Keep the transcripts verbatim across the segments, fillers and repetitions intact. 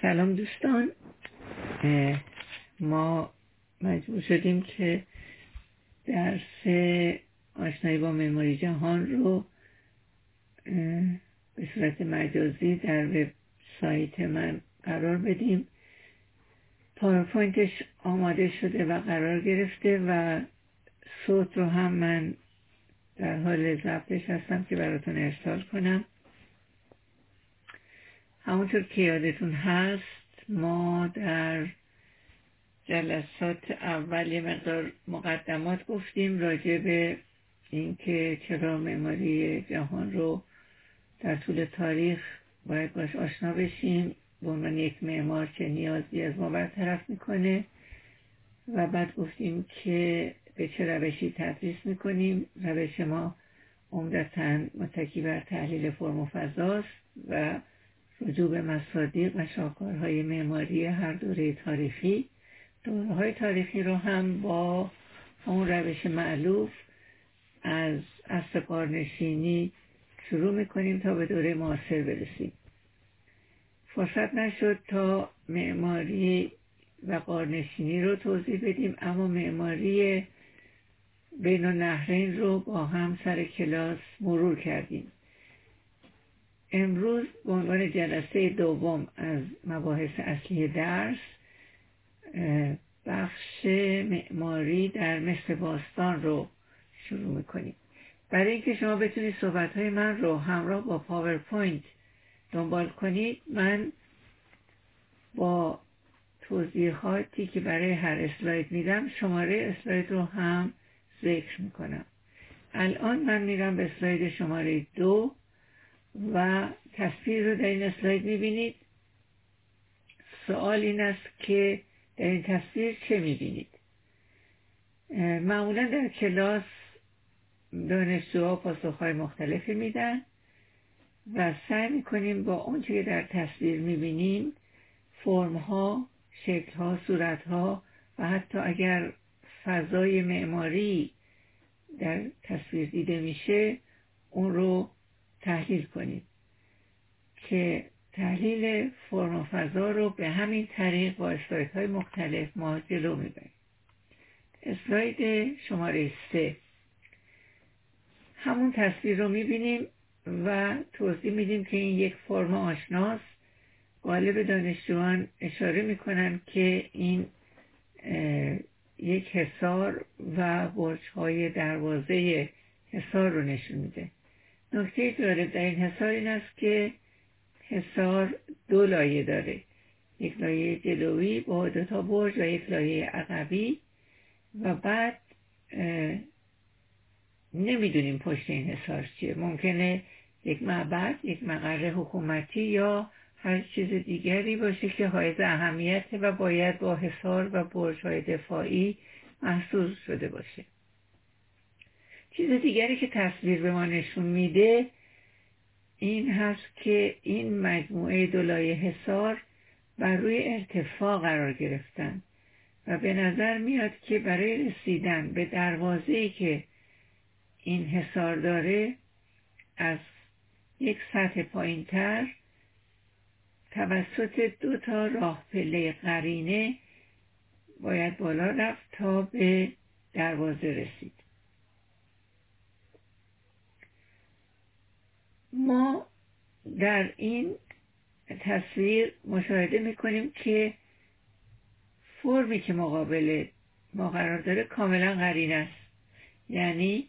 سلام دوستان، ما مجبور شدیم که درس آشنایی با معماری جهان رو به صورت مجازی در وبسایت من قرار بدیم. پاورپوینتش آماده شده و قرار گرفته و صوت رو هم من در حال ضبطش هستم که براتون ارسال کنم. همونطور که یادتون هست ما در جلسات اول یه مقدار مقدمات گفتیم راجع به اینکه چرا معماری جهان رو در طول تاریخ باید باش آشنا بشیم، به عنوان یک معمار چه نیازی از ما برطرف میکنه و بعد گفتیم که به چه روشی تدریس میکنیم. روش ما عمدتاً متکی بر تحلیل فرم و فضاست و رجوع به مصادیق و شاهکارهای معماری هر دوره تاریخی. دوره‌های تاریخی رو هم با همون روش مألوف از عصر غارنشینی شروع میکنیم تا به دوره معاصر برسیم. فرصت نشد تا معماری و غارنشینی رو توضیح بدیم، اما معماری بین النهرین رو با هم سر کلاس مرور کردیم. امروز به عنوان جلسه دوم از مباحث اصلی درس بخش معماری در مصر باستان رو شروع میکنیم. برای اینکه شما بتونید صحبت‌های من رو همراه با پاورپوینت دنبال کنید، من با توضیحاتی که برای هر اسلاید میدم شماره اسلاید رو هم ذکر میکنم. الان من میرم به اسلاید شماره دو و تصویر رو در این اسلاید میبینید. سوال این است که در این تصویر چه میبینید؟ معمولا در کلاس دانشجوها پاسخهای مختلفی میدن و سعی میکنیم با اون چیزی که در تصویر میبینیم فرمها، شکلها، صورتها و حتی اگر فضای معماری در تصویر دیده میشه اون رو تحلیل کنیم که تحلیل فرم و فضا رو به همین طریق با اسلایدهای مختلف ما جلو میبریم. اسلاید شماره سه همون تصویر رو میبینیم و توضیح میدیم که این یک فرم آشناست. غالب دانشجویان اشاره میکنن که این یک حصار و برج‌های دروازه حصار رو نشون میده. نکته جالب در این حصار این است که حصار دو لایه داره، یک لایه جلویی با دو تا برج و یک لایه عقبی و بعد نمیدونیم پشت این حصار چیه. ممکنه یک معبد، یک مقر حکومتی یا هر چیز دیگری باشه که حائز اهمیت و باید با حصار و برج‌های دفاعی محصور شده باشه. چیز دیگری که تصویر به ما نشون میده این هست که این مجموعه دو لایه حصار بر روی ارتفاع قرار گرفتن و به نظر میاد که برای رسیدن به دروازه‌ای که این حصار داره از یک سطح پایین‌تر توسط دو تا راه پله قرینه باید بالا رفت تا به دروازه رسید. ما در این تصویر مشاهده میکنیم که فرمی که مقابل ما قرار داره کاملا قرینه است، یعنی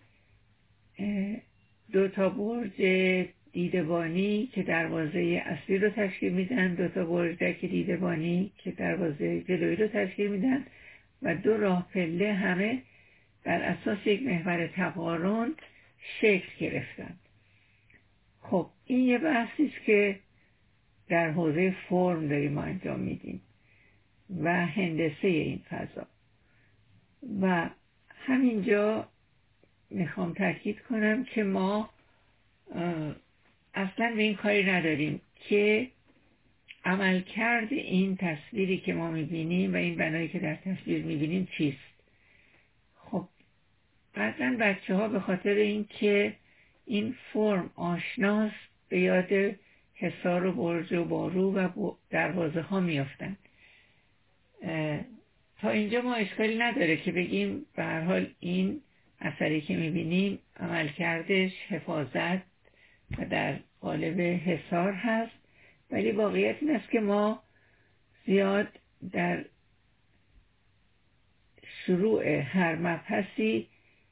دو تا برج دیدبانی که دروازه اصلی رو تشکیل میدن، دو تا برج دیدبانی که دروازه جلویی رو تشکیل میدن و دو راه پله همه بر اساس یک محور تقارن شکل گرفتن. خب این یه بحثی است که در حوزه فرم داریم ما انجام میدیم و هندسه این فضا و همینجا میخوام تاکید کنم که ما اصلا به این کاری نداریم که عملکرد این تصویری که ما میبینیم و این بنایی که در تصویر میبینیم چیست. خب قطعا بچه ها به خاطر این که این فرم آشناست به یاد حصار و برج و بارو و دروازه ها میافتند. تا اینجا ما اشکالی نداره که بگیم به هر حال این اثری که میبینیم عملکردش حفاظت و در قالب حصار هست، ولی واقعیت این است که ما زیاد در شروع هر مبحثی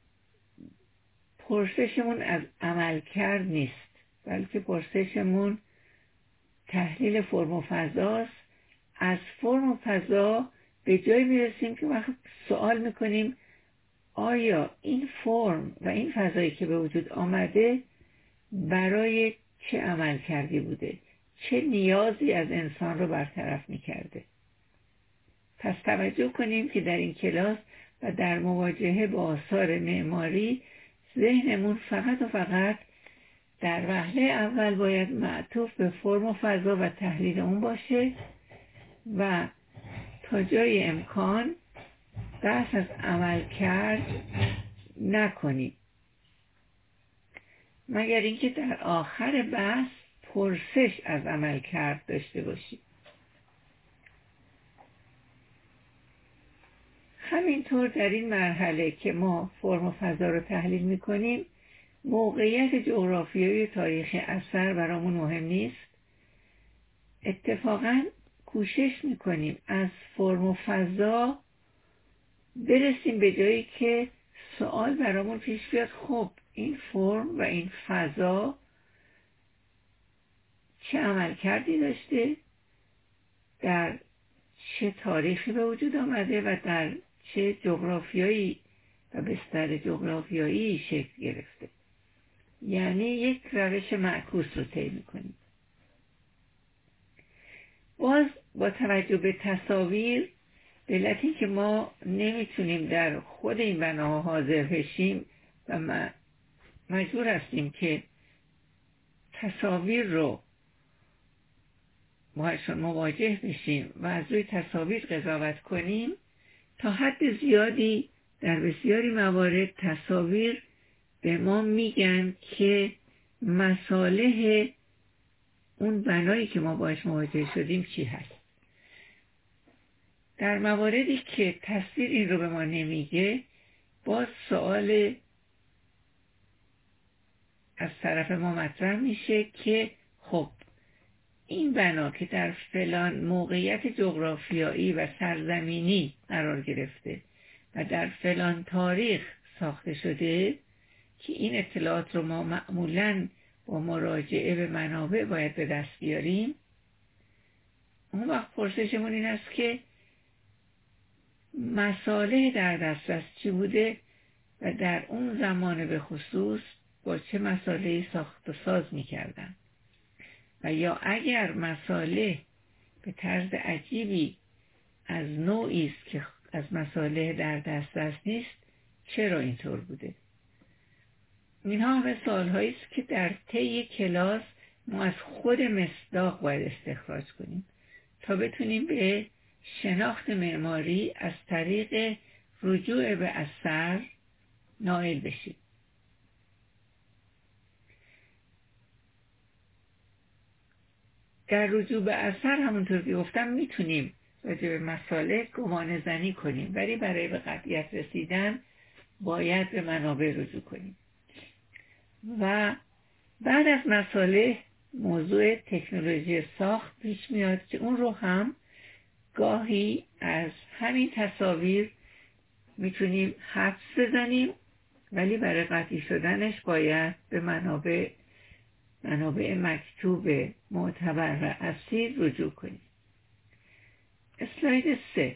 پرسشمون از عملکرد نیست، بلکه پرسشمون تحلیل فرم و فضاست. از فرم و فضا به جای میرسیم که وقت سوال میکنیم آیا این فرم و این فضایی که به وجود آمده برای چه عمل کردی بوده، چه نیازی از انسان رو برطرف میکرده. پس توجه کنیم که در این کلاس و در مواجهه با آثار معماری ذهنمون فقط و فقط در وهله اول باید معطوف به فرم و فضا و تحلیل اون باشه و تا جای امکان بحث از عمل کرد نکنیم، مگر اینکه در آخر بحث پرسش از عمل کرد داشته باشیم. همینطور در این مرحله که ما فرم و فضا رو تحلیل میکنیم، موقعیت جغرافیایی تاریخی اثر برامون مهم نیست. اتفاقاً کوشش میکنیم از فرم و فضا برسیم به جایی که سوال برامون پیش بیاد خب این فرم و این فضا چه عمل کردی داشته، در چه تاریخی به وجود آمده و در چه جغرافیایی و بستر جغرافیایی شکل گرفته. یعنی یک روش معکوس رو طی میکنیم. باز با توجه به تصاویر، به علت اینکه ما نمیتونیم در خود این بناها حاضر بشیم و مجبور هستیم که تصاویر رو باهاشون مواجه بشیم و از روی تصاویر قضاوت کنیم، تا حد زیادی در بسیاری موارد تصاویر به ما میگن که مصالح اون بنایی که ما باش مواجه شدیم چی هست. در مواردی که تصویر این رو به ما نمیگه، باز سوال از طرف ما مطرح میشه که خب این بنا که در فلان موقعیت جغرافیایی و سرزمینی قرار گرفته و در فلان تاریخ ساخته شده، که این اطلاعات رو ما معمولاً با مراجعه به منابع باید به دست بیاریم، اون وقت پرسشمون این است که مصالح در دسترس چی بوده و در اون زمان به خصوص با چه مصالحی ساخت و ساز می‌کردن، و یا اگر مصالح به طرز عجیبی از نوعی است که از مصالح در دسترس نیست، چرا اینطور بوده. اینها همه سوال‌هایی است که در طی کلاس ما از خود مصداق باید استخراج کنیم تا بتونیم به شناخت معماری از طریق رجوع به اثر نائل بشیم. در رجوع به اثر همونطور که گفتم میتونیم راجع به مصالح گمان زنی کنیم، ولی برای به قطعیت رسیدن باید به منابع رجوع کنیم. و بعد از مصالح موضوع تکنولوژی ساخت پیش میاد که اون رو هم گاهی از همین تصاویر میتونیم حدس بزنیم، ولی برای قطعی شدنش باید به منابع منابع مکتوب معتبر و اصیل رجوع کنیم. اسلاید سه.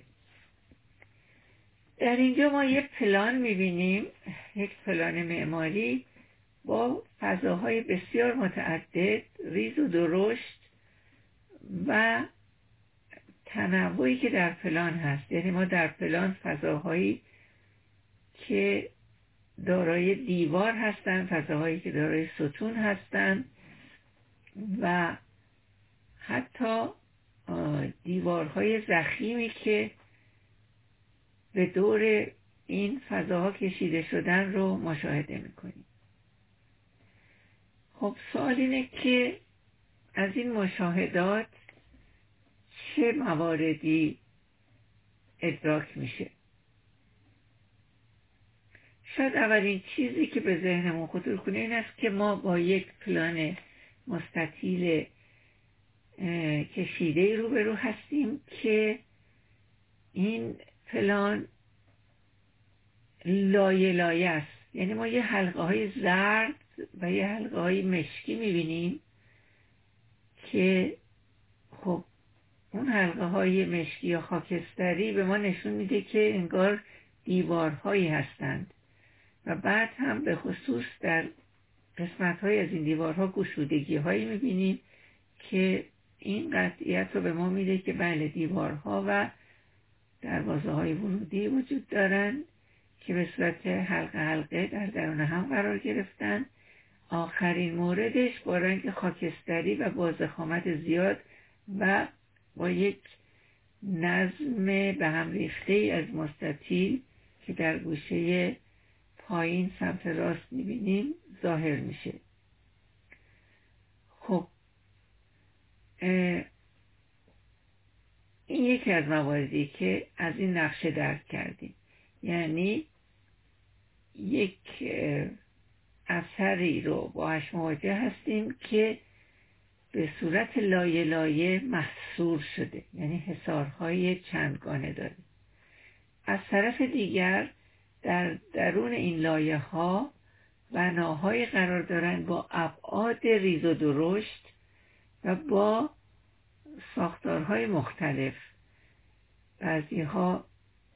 در اینجا ما یک پلان میبینیم، یک پلان معماری با فضاهای بسیار متعدد، ریز و درشت و تنوعی که در پلان هست. یعنی ما در پلان فضاهایی که دارای دیوار هستند، فضاهایی که دارای ستون هستند و حتی دیوارهای ضخیمی که به دور این فضاها کشیده شدن رو مشاهده میکنیم. خب سوال اینه که از این مشاهدات چه مواردی ادراک میشه؟ شاید اولین چیزی که به ذهنمون خطور کنه این است که ما با یک پلان مستطیل کشیده روبرو هستیم که این پلان لایه لایه است. یعنی ما یه حلقه های زرد و یه حلقه های مشکی میبینیم که خب اون حلقه های مشکی یا خاکستری به ما نشون میده که انگار دیوارهایی هستند و بعد هم به خصوص در قسمت های از این دیوارها گشودگی هایی میبینیم که این قطعیت رو به ما میده که بله دیوارها و دروازه های ورودی وجود دارن که به صورت حلقه حلقه در درون هم قرار گرفتن. آخرین موردش با رنگ خاکستری و با ضخامت زیاد و با یک نظم به هم ریخته ای از مستطیل که در گوشه پایین سمت راست میبینیم ظاهر میشه. خب این یکی از مواردی که از این نقشه درک کردیم، یعنی یک اثری رو باهاش مواجه هستیم که به صورت لایه لایه محصور شده، یعنی حصارهای چندگانه داره. از طرف دیگر در درون این لایه ها بناهای قرار دارند با ابعاد ریز و درشت و با ساختارهای مختلف، بعضی ها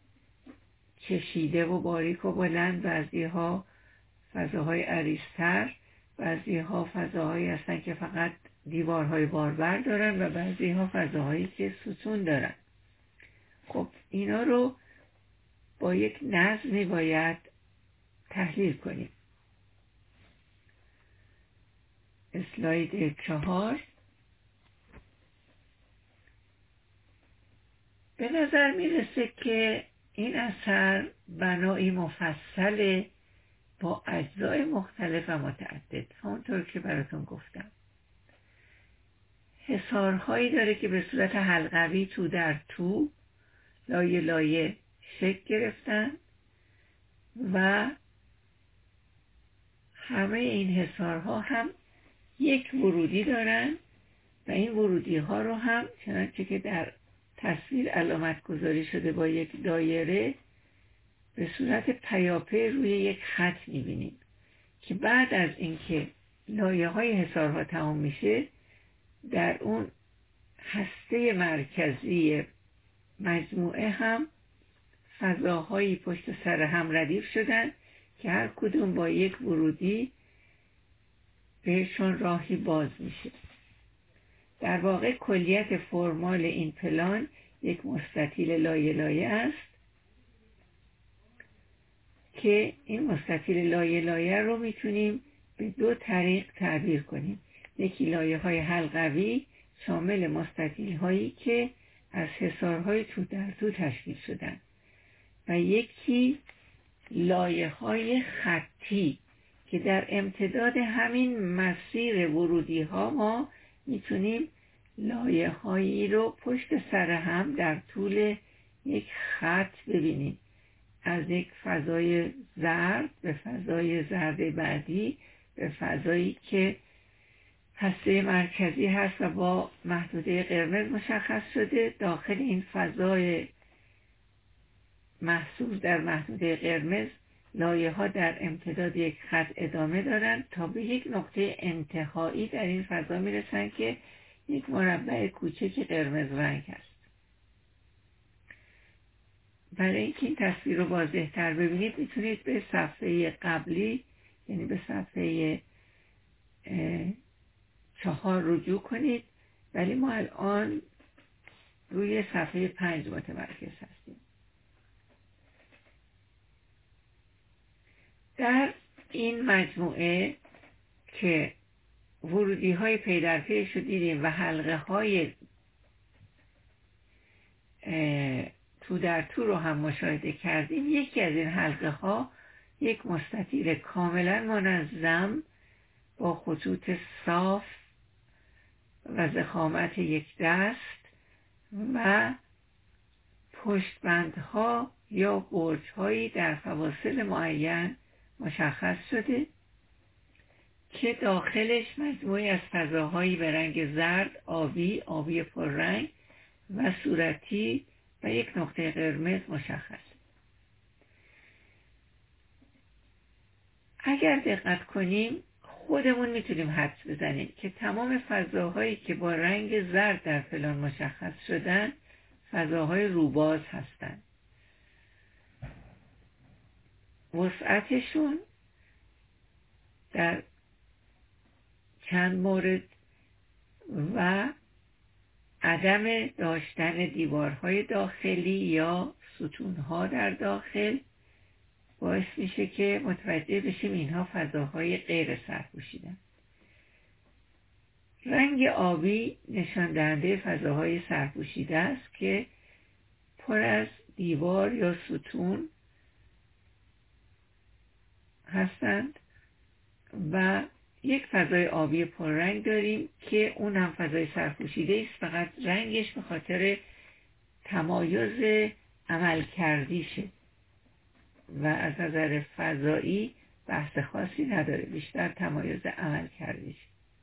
کشیده و باریک و بلند، بعضی ها فضاهای عریض‌تر، بعضی ها فضاهایی هستن که فقط دیوارهای باربر دارن و بعضی ها فضاهایی که ستون دارن. خب اینا رو با یک نظمی باید تحلیل کنیم. اسلاید چهار. به نظر میرسه که این اثر بنایی مفصل با اجزای مختلف و متعدد، همونطور که براتون گفتم، حصارهایی داره که به صورت حلقوی تو در تو لایه لایه شکل گرفتن و همه این حصارها هم یک ورودی دارن و این ورودی ها رو هم چنانچه که در تصویر علامت گذاری شده با یک دایره به صورت پیاپی روی یک خط میبینیم که بعد از اینکه لایه های حصارها تمام میشه در اون هسته مرکزی مجموعه هم فضاهایی پشت سر هم ردیف شدن که هر کدوم با یک ورودی بهشون راهی باز میشه. در واقع کلیت فرمال این پلان یک مستطیل لایه لایه است که این مستطیل لایه لایه رو میتونیم به دو طریق تعبیر کنیم. یکی لایه های حلقوی شامل مستطیل هایی که از حصارهای تو در تو تشکیل شدن و یکی لایه های خطی که در امتداد همین مسیر ورودی ها ما میتونیم لایه هایی رو پشت سر هم در طول یک خط ببینیم، از یک فضای زرد به فضای زرد بعدی به فضایی که هسته مرکزی هست و با محدوده قرمز مشخص شده. داخل این فضای محصور در محدوده قرمز لایه ها در امتداد یک خط ادامه دارند تا به یک نقطه انتهایی در این فضا میرسن که یک مربع کوچک قرمز رنگ است. برای اینکه این تصویر رو واضح تر ببینید میتونید به صفحه قبلی، یعنی به صفحه چهار رجوع کنید، ولی ما الان روی صفحه پنج متمرکز هستیم. در این مجموعه که ورودی های پی در پیش رو دیدیم و حلقه های تو در تو رو هم مشاهده کردیم، یکی از این حلقه ها یک مستطیل کاملا منظم با خطوط صاف و ضخامت یک دست و پشتبندها یا برج‌هایی در فواصل معین مشخص شده که داخلش مجموعی از فضاهایی به رنگ زرد، آبی، آبی پررنگ و صورتی و یک نقطه قرمز مشخص. اگر دقت کنیم خودمون میتونیم حدس بزنیم که تمام فضاهایی که با رنگ زرد در پلان مشخص شدن فضاهای روباز هستند. وسعتشون در چند مورد و عدم داشتن دیوارهای داخلی یا ستونها در داخل باعث میشه که متوجه بشیم اینها فضاهای غیر سرپوشیدن. رنگ آبی نشان دهنده فضاهای سرپوشیده است که پر از دیوار یا ستون هستند و یک فضای آبی پررنگ داریم که اون هم فضای سرپوشیده است، فقط رنگش به خاطر تمایز عملکردیشه و از نظر فضایی بحث خاصی نداره، بیشتر تمایز عملکردیشه.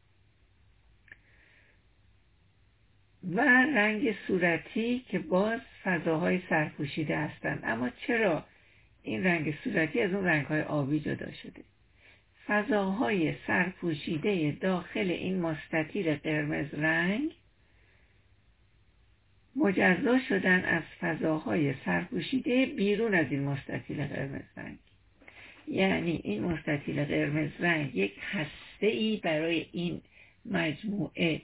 و رنگ صورتی که باز فضاهای سرپوشیده هستند. اما چرا این رنگ صورتی از اون رنگهای آبی جدا شده؟ فضاهای سرپوشیده داخل این مستطیل قرمز رنگ مجزا شدن از فضاهای سرپوشیده بیرون از این مستطیل قرمز رنگ. یعنی این مستطیل قرمز رنگ یک هسته‌ای برای این مجموعه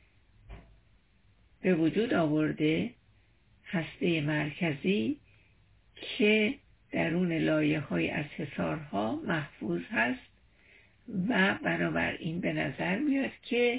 به وجود آورده، هسته مرکزی که درون لایه‌های از حصارها محفوظ هست و بنابراین به نظر میاد که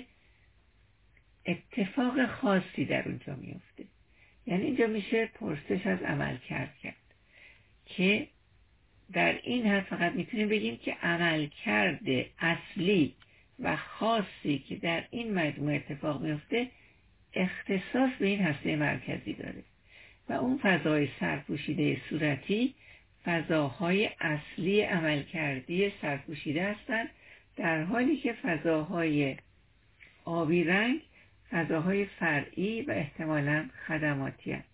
اتفاق خاصی در اونجا میفته. یعنی اینجا میشه پرسش از عمل کرد کرد که در این حد فقط میتونیم بگیم که عمل کرده اصلی و خاصی که در این مجموعه اتفاق میفته اختصاص به این هسته مرکزی داره و اون فضای سرپوشیده صورتی فضاهای اصلی عملکردی سرپوشیده هستند، در حالی که فضاهای آبی رنگ فضاهای فرعی و احتمالاً خدماتی هستند.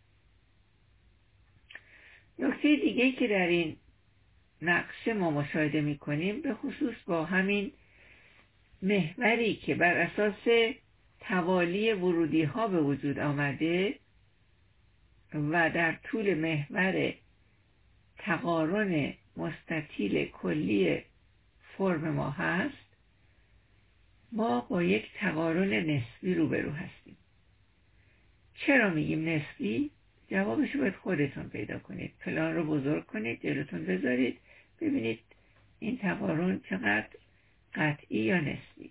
نکته دیگه‌ای که در این نقشه ما مشاهده می‌کنیم به خصوص با همین محوری که بر اساس توالی ورودی ها به وجود آمده و در طول محور تقارن مستطیل کلی فرم ما هست، ما با یک تقارن نسبی روبرو هستیم. چرا میگیم نسبی؟ جوابشو باید خودتون پیدا کنید. پلان رو بزرگ کنید، جلوتون بذارید، ببینید این تقارن چقدر قطعی یا نسبی.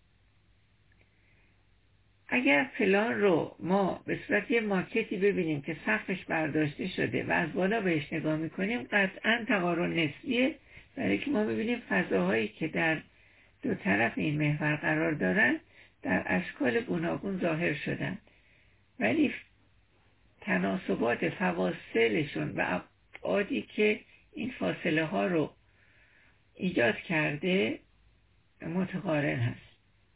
اگر پلان رو ما به صورت یه ماکتی ببینیم که سقفش برداشته شده و از بالا بهش نگاه میکنیم، قطعاً تقارن نسبیه، برای که ما ببینیم فضاهایی که در دو طرف این محور قرار دارن در اشکال گوناگون ظاهر شدن، ولی تناسبات فواصلشون و ابعادی که این فاصله ها رو ایجاد کرده متقارن هست.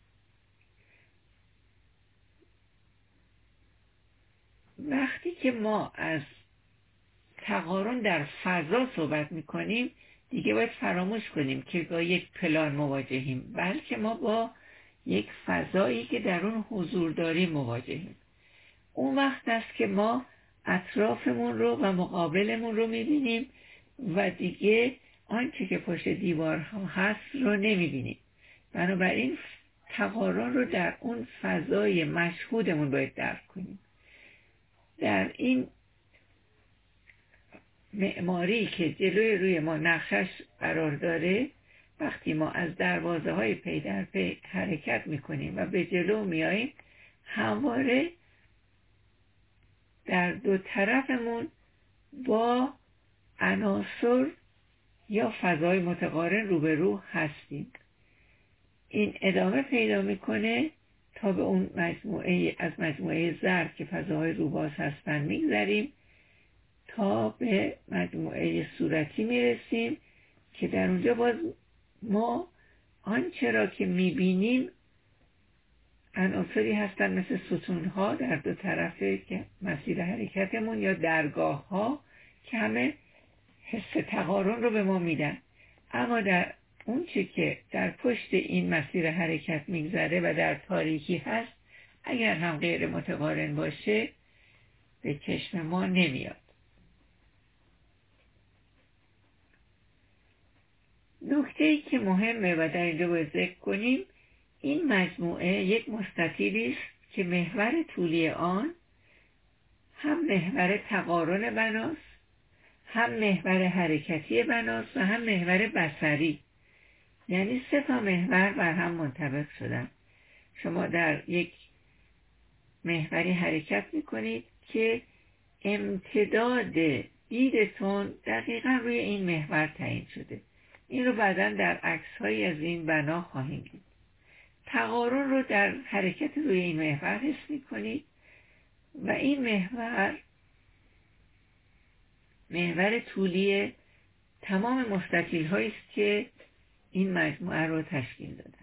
وقتی که ما از تقارن در فضا صحبت میکنیم دیگه باید فراموش کنیم که با یک پلان مواجهیم، بلکه ما با یک فضایی که در اون حضور داریم مواجهیم. اون وقت است که ما اطرافمون رو و مقابلمون رو میبینیم و دیگه آنچه که پشت دیوارها هست رو نمیبینیم. بنابراین تقارن رو در اون فضای مشهودمون باید درک کنیم. در این معماری که جلوی روی ما نقشش قرار داره، وقتی ما از دروازه های پی در پی حرکت میکنیم و به جلو میاییم، همواره در دو طرفمون با عناصر یا فضای متقارن روبرو هستیم. این ادامه پیدا میکنه تا به اون مجموعه از مجموعه ضرب که فضاهای روباز هستن میگذریم تا به مجموعه صورتی میرسیم که در اونجا باز ما آنچه را که میبینیم عناصری هستن مثل ستونها در دو طرف که مسیر حرکتمون یا درگاه ها که همه حس تقارن رو به ما میدن، اما در اون چه که در پشت این مسیر حرکت میگذره و در تاریکی هست اگر هم غیر متقارن باشه به چشم ما نمیاد. نکته ای که مهمه و در اینجا باید ذکر کنیم، این مجموعه یک مستطیلی است که محور طولی آن هم محور تقارن بناست، هم محور حرکتی بناست و هم محور بصری، یعنی سه تا محور بر هم منطبق شدن. شما در یک محوری حرکت میکنید که امتداد دیدتون دقیقا روی این محور تعیین شده. این رو بعداً در عکس‌هایی از این بنا خواهیم دید. تقارن رو در حرکت روی این محور حس میکنید و این محور محور طولی تمام مستطیل هایی است که این مجموعه رو تشکیل دادن.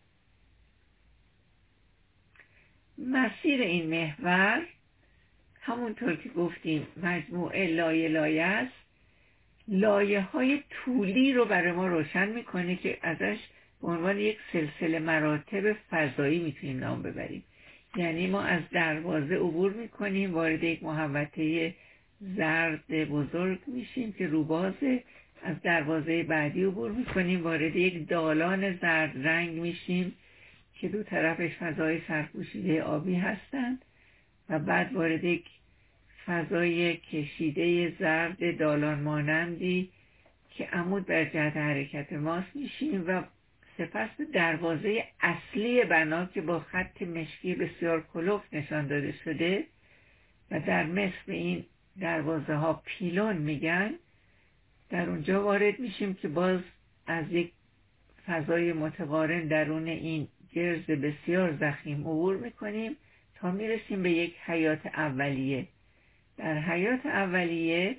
مسیر این محور همونطور که گفتیم مجموعه لایه لایه است. لایه های طولی رو برای ما روشن میکنه که ازش به عنوان یک سلسله مراتب فضایی میتونیم نام ببریم. یعنی ما از دروازه عبور میکنیم، وارد یک محوطه زرد بزرگ میشیم که روبازه، از دروازه بعدی عبور میکنیم، وارد یک دالان زرد رنگ میشیم که دو طرفش فضای سرپوشیده آبی هستند و بعد وارد یک فضای کشیده زرد دالان مانندی که عمود بر جهت حرکت ماست میشیم و سپس به دروازه اصلی بنا که با خط مشکی بسیار کلفت نشان داده شده و در مصر این دروازه ها پیلون میگن، در اونجا وارد میشیم که باز از یک فضای متقارن درون این گرز بسیار ضخیم عبور میکنیم تا میرسیم به یک حیات اولیه. در حیات اولیه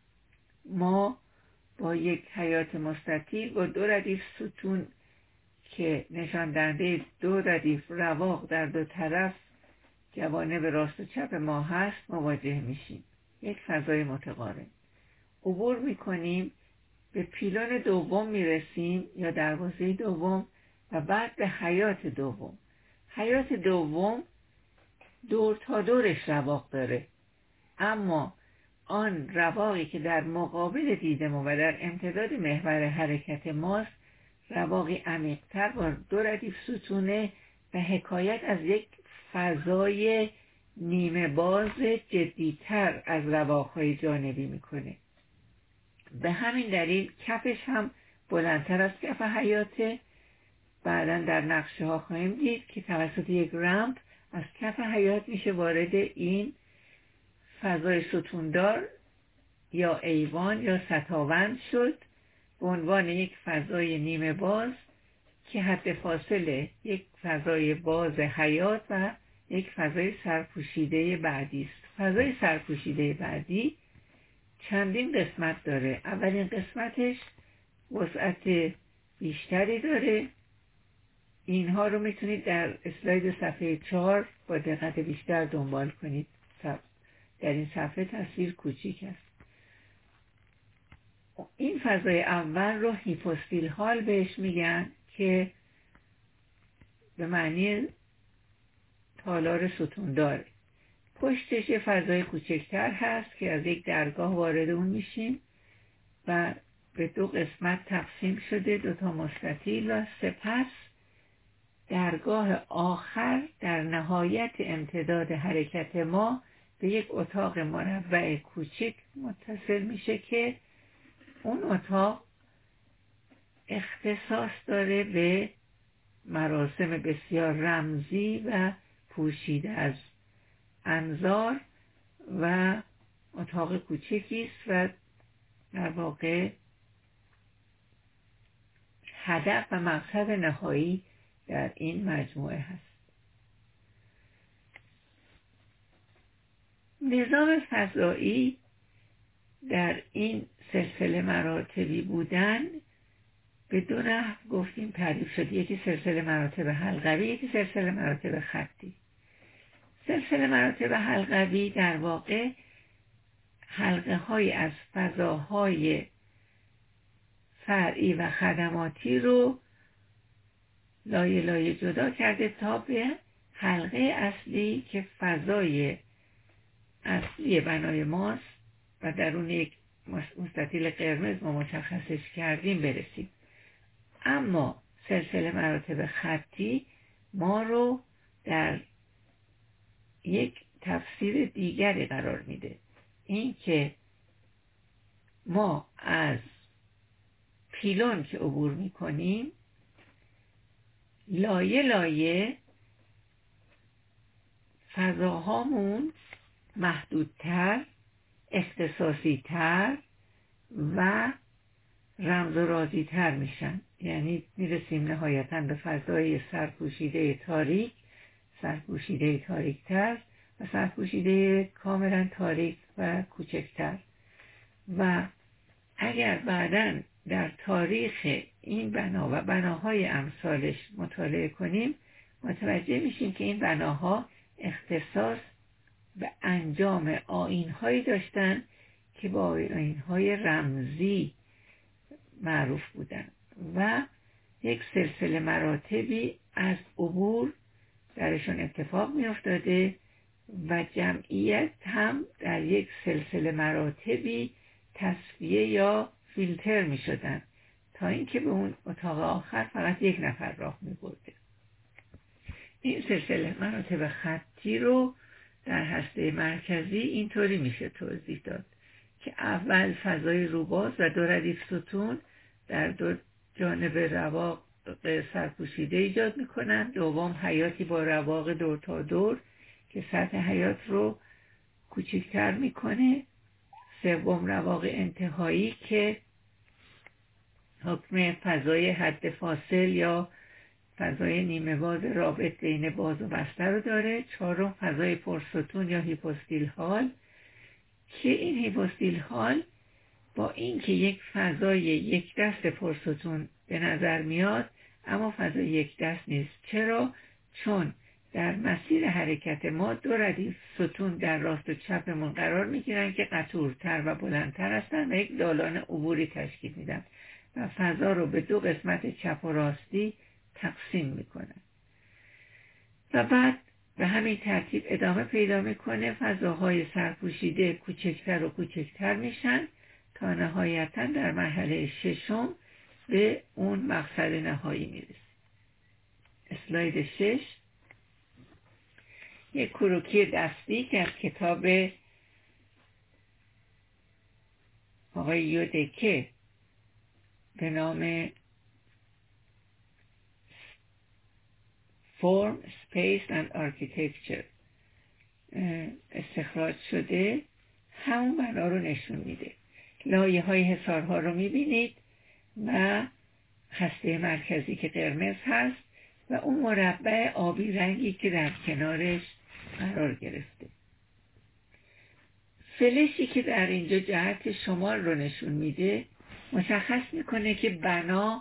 ما با یک حیات مستطیل با دو ردیف ستون که نشان دهنده دو ردیف رواق در دو طرف جوانب راست و چپ ما هست مواجه میشیم. یک فضای متقارن عبور میکنیم، به پیلون دوم میرسیم یا دروازه دوم و بعد به حیات دوم. حیات دوم دور تا دورش رواق داره، اما آن رواقی که در مقابل دیدمون و در امتداد محور حرکت ماست رواقی عمیق‌تر با دو ردیف ستونه و حکایت از یک فضای نیمه باز جدیتر از رواق‌های جانبی میکنه. به همین دلیل کفش هم بلندتر از کف حیاته. بعداً در نقشه ها خواهیم دید که توسط یک رمپ از کف حیات میشه وارد این فضای ستوندار یا ایوان یا ستاوند شد به عنوان یک فضای نیمه باز که حد فاصله یک فضای باز حیات و یک فضای سرپوشیده بعدی است. فضای سرپوشیده بعدی چندین قسمت داره. اولین قسمتش وسعت بیشتری داره. اینها رو میتونید در اسلاید صفحه چهار با دقت بیشتر دنبال کنید. در این صفحه تصویر کوچیک است. این فضای اول رو هیپوستیل هال بهش میگن که به معنی تالار ستون داره. پشتش یه فضای کوچکتر هست که از یک درگاه وارد اون میشیم و به دو قسمت تقسیم شده، دو تا مستطیل و سپس درگاه آخر در نهایت امتداد حرکت ما به یک اتاق مربع کوچک متصل میشه که اون اتاق اختصاص داره به مراسم بسیار رمزی و پوشیده از انظار و اتاق کوچکی است و در واقع هدف و مقصد نهایی در این مجموعه هست. نظام فضایی در این سلسله مراتبی بودن به دو نحو گفتیم تعریف شد. یکی سلسله مراتب حلقوی، یکی سلسله مراتب خطی. سلسله مراتب حلقوی در واقع حلقه های از فضاهای فرعی و خدماتی رو لایه لایه جدا کرده تا به حلقه اصلی که فضای اصلی بنای ماست و در اون یک مستطیل قرمز ما مشخصش کردیم برسیم. اما سلسله مراتب خطی ما رو در یک تفسیر دیگری قرار میده، این که ما از پیلون که عبور میکنیم لایه لایه فضاهامون محدودتر، اختصاصیتر و رمز و رازیتر میشن. یعنی میرسیم نهایتاً به فضای سرپوشیده تاریک، سرپوشیده تاریکتر و سرپوشیده کاملا تاریک و کوچکتر. و اگر بعداً در تاریخ این بنا و بناهای امثالش مطالعه کنیم متوجه میشیم که این بناها اختصاص به انجام آیین‌هایی داشتن که با آیین‌های رمزی معروف بودن و یک سلسله مراتبی از عبور درشون اتفاق می افتاده و جمعیت هم در یک سلسله مراتبی تصفیه یا فیلتر می شدن تا اینکه به اون اتاق آخر فقط یک نفر راه می برده. این سلسله مراتب خطی رو در هسته مرکزی اینطوری میشه توضیح داد که اول فضای روباز و دو ردیف ستون در دو جانب رواق سرپوشیده ایجاد میکنن. دوم حیاتی با رواق دور تا دور که سطح حیات رو کوچکتر میکنه. سوم رواق انتهایی که حکم فضای حد فاصل یا فضای نیمه باز رابط بین باز و بسته رو داره. چهارم فضای پرستون یا هیپوستیل هال که این هیپوستیل هال با اینکه یک فضای یک دست پرستون به نظر میاد اما فضای یک دست نیست. چرا؟ چون در مسیر حرکت ما دو ردیف ستون در راست و چپمون قرار میگیرن که قطورتر و بلندتر هستن و یک دالان عبوری تشکیل میدن و فضا رو به دو قسمت چپ و راستی تقسیم میکنن و بعد به همین ترتیب ادامه پیدا میکنه. فضاهای سرپوشیده کوچکتر و کوچکتر میشن تا نهایتا در مرحله ششم به اون مقصد نهایی میرسه. اسلاید شش یک کروکی دستی که از کتاب آقای یودکه به نام Form, Space and Architecture استخراج شده همون بنا رو نشون میده. لایه های حصارها رو میبینید و هسته مرکزی که قرمز هست و اون مربع آبی رنگی که در کنارش قرار گرفته. فلشی که در اینجا جهت شمال رو نشون میده مشخص میکنه که بنا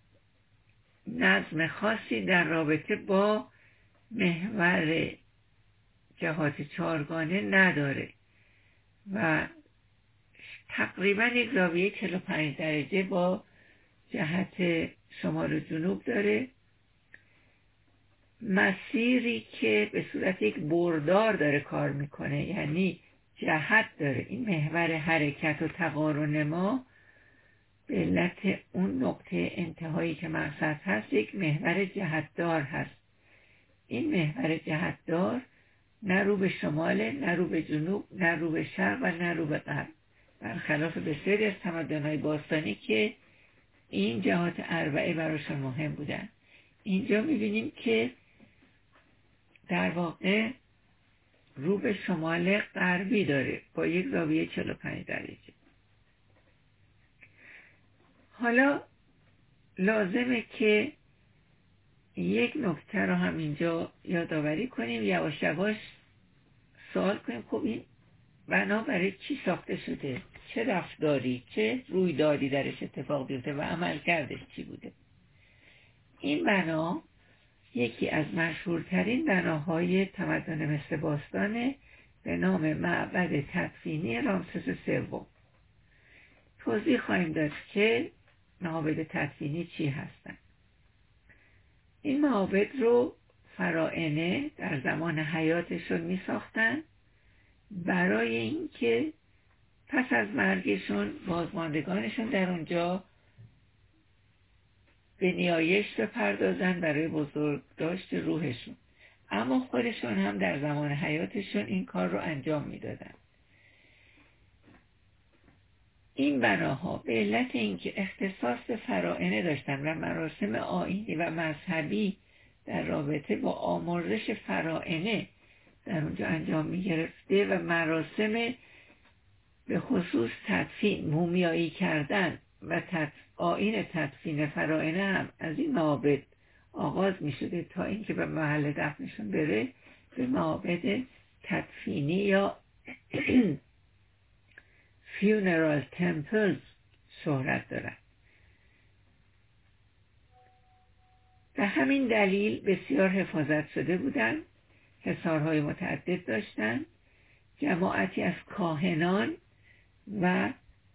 نظم خاصی در رابطه با محور جهات چهارگانه نداره و تقریبا یک زاویه چهل و پنج درجه با جهت شمال و جنوب داره. مسیری که به صورت یک بردار داره کار میکنه، یعنی جهت داره. این محور حرکت و تقارن ما به علت اون نقطه انتهایی که مقصد هست یک محور جهتدار هست. این محور جهتدار نه رو به شمال، نه رو به جنوب، نه رو به شرق و نه رو به غرب، برخلاف بسیاری از تمدن‌های باستانی که این جهات اربعه براشون مهم بودن. اینجا میبینیم که در واقع رو به شمال غربی داره با یک زاویه چهل و پنج درجه. حالا لازمه که یک نکته رو هم اینجا یادآوری کنیم، یواش یواش سوال کنیم خب این بنا برای چی ساخته شده، چه رفتاری، چه رویدادی درش اتفاق بیفته و عملکردش چی بوده. این بنا یکی از مشهورترین بناهای تمدن مصر باستانه به نام معبد تدفینی رامسس سوم. توضیح خواهیم داد که معابد تدفینی چی هستند. این معابد رو فراعنه در زمان حیاتشون می ساختن برای اینکه پس از مرگشون بازماندگانشون در اونجا به نیایش بپردازن برای بزرگداشت روحشون، اما خودشون هم در زمان حیاتشون این کار رو انجام میدادن. این بناها به علت اینکه اختصاص به فراعنه داشتن و مراسم آیینی و مذهبی در رابطه با آمرزش فراعنه در اونجا انجام میگرفته و مراسم به خصوص تدفین، مومیایی کردن و تد... آیین تدفین فراعنه هم از این معابد آغاز می شده تا اینکه به محل دفنشون بره به معابد تدفینی یا funeral temples شهرت دارن. به همین دلیل بسیار حفاظت شده بودن، حصارهای متعدد داشتن، جماعتی از کاهنان و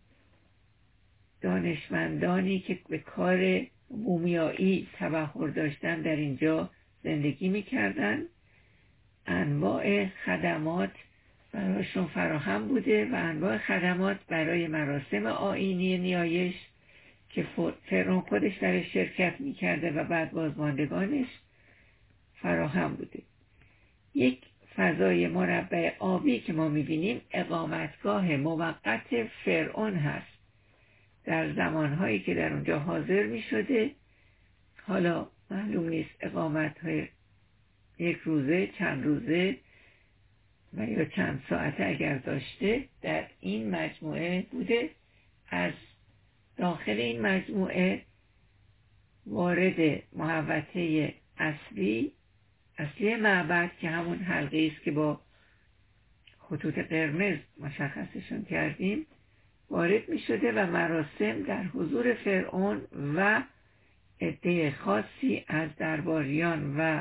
دانشمندانی که به کار مومیایی تبحر داشتن در اینجا زندگی میکردن. انواع خدمات برایشون فراهم بوده و انواع خدمات برای مراسم آیینی نیایش که فرعون خودش در شرکت میکرده و بعد بازماندگانش فراهم بوده. یک فضای مربع آبی که ما میبینیم اقامتگاه موقت فرعون هست در زمانهایی که در اونجا حاضر میشده. حالا معلوم نیست اقامتهای یک روزه، چند روزه و یا چند ساعته اگر داشته در این مجموعه بوده. از داخل این مجموعه وارد محوطه اصلی اصلی معبد که همون حلقه است که با خطوط قرمز مشخصشون کردیم وارد می شده و مراسم در حضور فرعون و عده خاصی از درباریان و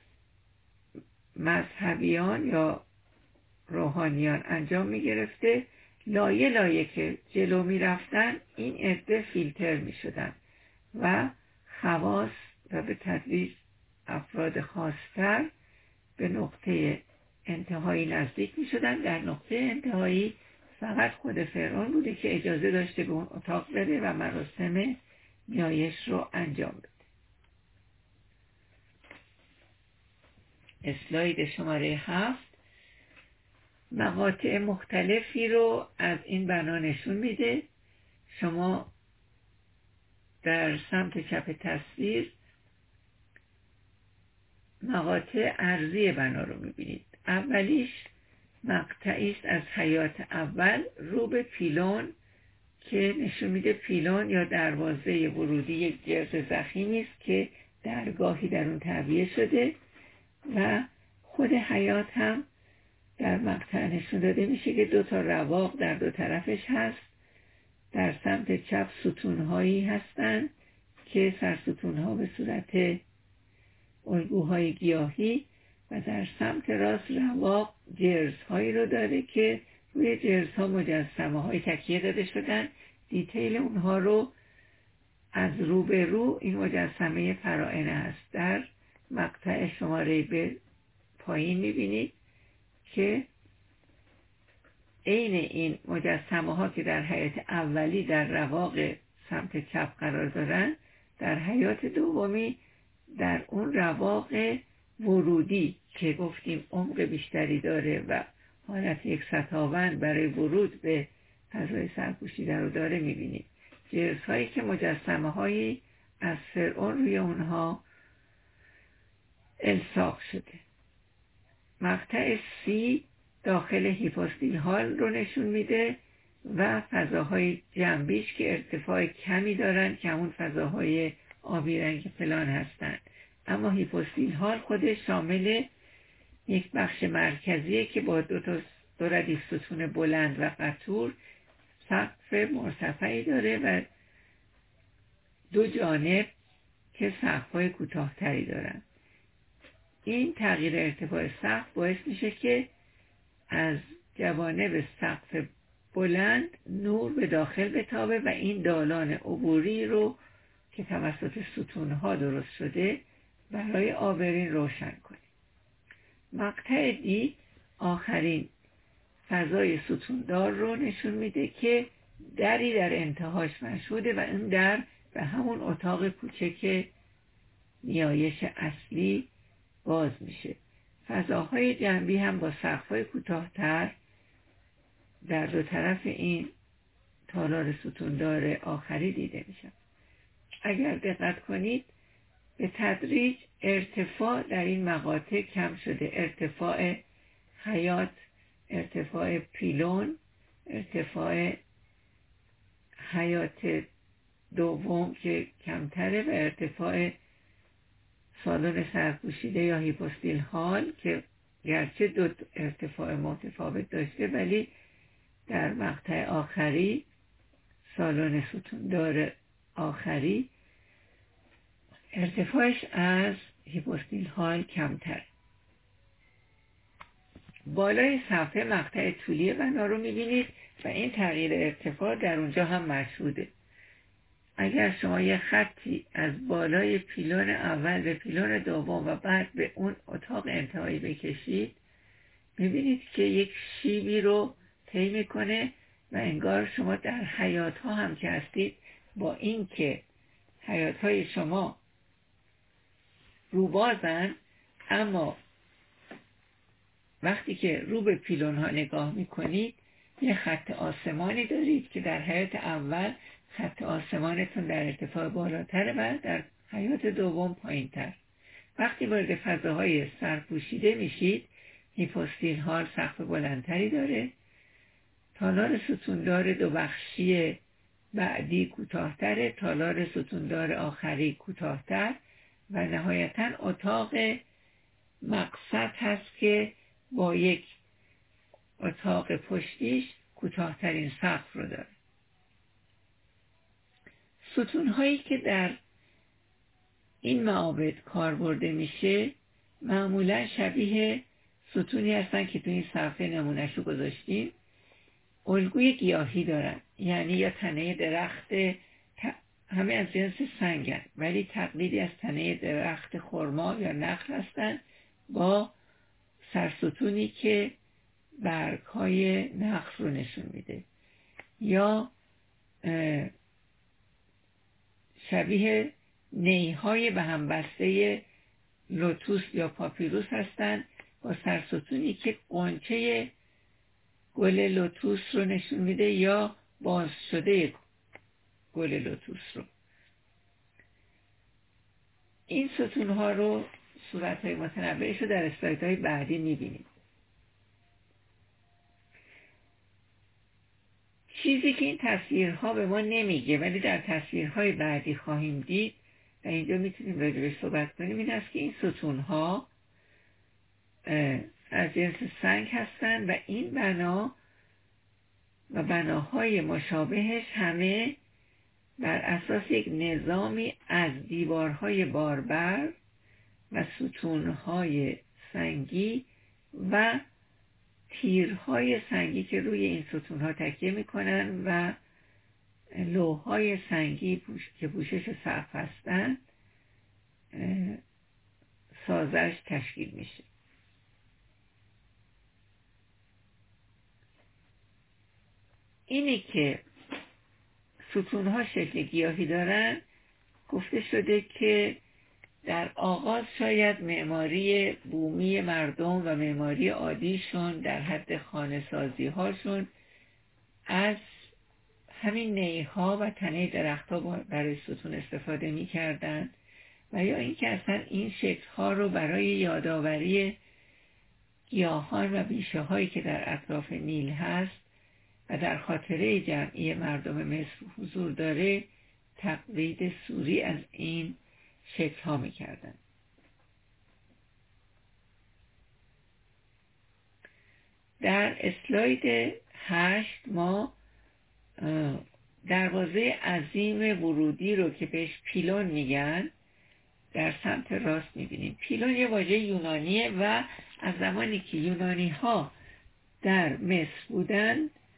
مذهبیان یا روحانیان انجام می گرفته. لایه لایه که جلو می رفتن این عده فیلتر می شدن و خواص و به تدریج افراد خاصتر به نقطه انتهایی نزدیک می شدن. در نقطه انتهایی فقط خود فرعون بوده که اجازه داشته به اون اتاق بره و مراسم نیایش رو انجام بده. اسلاید شماره هفت مقاطع مختلفی رو از این بنا نشون میده. شما در سمت چپ تصویر مقاطع ارضی بنا رو میبینید. اولیش مقطعی است از حیات اول رو به پیلون که نشون میده پیلون یا دروازه ورودی یک گرد ضخیمی است که درگاهی در اون تعبیه شده و خود حیات هم در مقطع نشون داده میشه که دو تا رواق در دو طرفش هست. در سمت چپ ستونهایی هستن که سرستونها به صورت الگوهای گیاهی و در سمت راست رواق جرزهایی رو داره که روی جرزها مجسمه های تکیه داده شدن. دیتیل اونها رو از رو به رو این مجسمه فراعنه هست. در مقطع شماره به پایین میبینید که عین این مجسمه ها که در حیات اولی در رواق سمت چپ قرار دارن در حیات دومی در اون رواق ورودی که گفتیم عمق بیشتری داره و حالت یک سطاوند برای ورود به فضای سرپوشیده رو داره میبینید. جرزهایی که مجسمه هایی از فرعون روی اونها الصاق شده. مقطع سی داخل هیپوستیل هال رو نشون میده و فضاهای جنبیش که ارتفاع کمی دارن که همون فضاهای آبی رنگ فلان هستن. اما هیپوستیل هال خودش شامل یک بخش مرکزیه که با دو تا دو ردیف ستون بلند و قطور سقف مرتفعی داره و دو جانب که سقف‌های کوتاه‌تری دارن. این تغییر ارتفاع سقف باعث میشه که از جوانب سقف بلند نور به داخل بتابه و این دالان عبوری رو که توسط ستونها درست شده برای عابرین روشن کنه. مقطع دی آخرین فضای ستوندار رو نشون میده که دری در انتهاش مشهوده و این در به همون اتاق کوچک نیایش اصلی باز میشه. فضاهای جنبی هم با سقف‌های کوتاه‌تر در دو طرف این تالار ستوندار آخری دیده میشن. اگر دقت کنید به تدریج ارتفاع در این مقاطع کم شده. ارتفاع حیاط، ارتفاع پیلون، ارتفاع حیاط دوم که کمتره و ارتفاع سالن سرپوشیده یا هیپوستیل هال که گرچه دو ارتفاع متفاوت داشته ولی در مقطع آخری سالن ستوندار آخری ارتفاعش از هیپوستیل هال کمتر. بالای صفحه مقطع طولی بنا رو میبینید و این تغییر ارتفاع در اونجا هم مشهوده. اگر شما یه خطی از بالای پیلون اول به پیلون دوم و بعد به اون اتاق انتهایی بکشید میبینید که یک شیبی رو طی میکنه و انگار شما در حیاط ها هم که هستید با این که حیاط های شما روبازن اما وقتی که رو به پیلون ها نگاه میکنید یه خط آسمانی دارید که در حیاط اول خط آسمانتون در ارتفاع بالاتر و در حیاط دوم پایین تر. وقتی وارد فضاهای سرپوشیده میشید هیپوستیل هال سقف بلندتری داره، تالار ستوندار دو بخشی بعدی کوتاهتره، تالار ستوندار آخری کوتاهتر و نهایتا اتاق مقصد هست که با یک اتاق پشتیش کوتاهترین سقف رو داره. ستونهایی که در این معابد کار برده میشه معمولا شبیه ستونی هستن که تو این صفحه نمونهش رو گذاشتیم. الگوی گیاهی دارن، یعنی یا تنه درخت همه از جنس سنگن ولی تقلیدی از تنه درخت خرما یا نخل هستن با سرستونی که برگ‌های نخل رو نشون میده، یا شبیه نیهای به هم بسته لوتوس یا پاپیروس هستن با سرستونی که قنچه گل لوتوس رو نشون میده یا باز شده گل لوتوس رو. این ستونها رو صورتهای متنوعش رو در اسلایدهای بعدی میبینید. چیزی که این تصویرها به ما نمیگه ولی در تصویرهای بعدی خواهیم دید و اینجا میتونیم راجبش صحبت کنیم این است که این ستونها از جنس سنگ هستند و این بنا و بناهای مشابهش همه بر اساس یک نظامی از دیوارهای باربر و ستونهای سنگی و تیرهای سنگی که روی این ستونها تکیه میکنن و لوحهای سنگی پوش... که پوشش سقف هستن سازش تشکیل میشه. اینی که ستونها شکل گیاهی دارن گفته شده که در آغاز شاید معماری بومی مردم و معماری عادیشون در حد خانه سازی هاشون از همین نیها و تنه درختها برای ستون استفاده می کردن و یا اینکه اصلا این شکل ها رو برای یادآوری گیاهان و بیشه هایی که در اطراف نیل هست و در خاطره جمعی مردم مصر حضور داره تقلید سوری از این شکل ها می کردن. در اسلاید هشت ما دروازه عظیم ورودی رو که بهش پیلون میگن در سمت راست میبینیم. پیلون یه واژه یونانیه و از زمانی که یونانی ها در مصر بودن،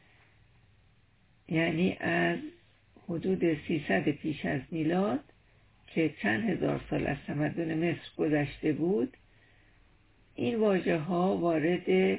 یعنی از حدود سیصد پیش از میلاد که چند هزار سال از تمدن مصر گذشته بود، این واژه ها وارد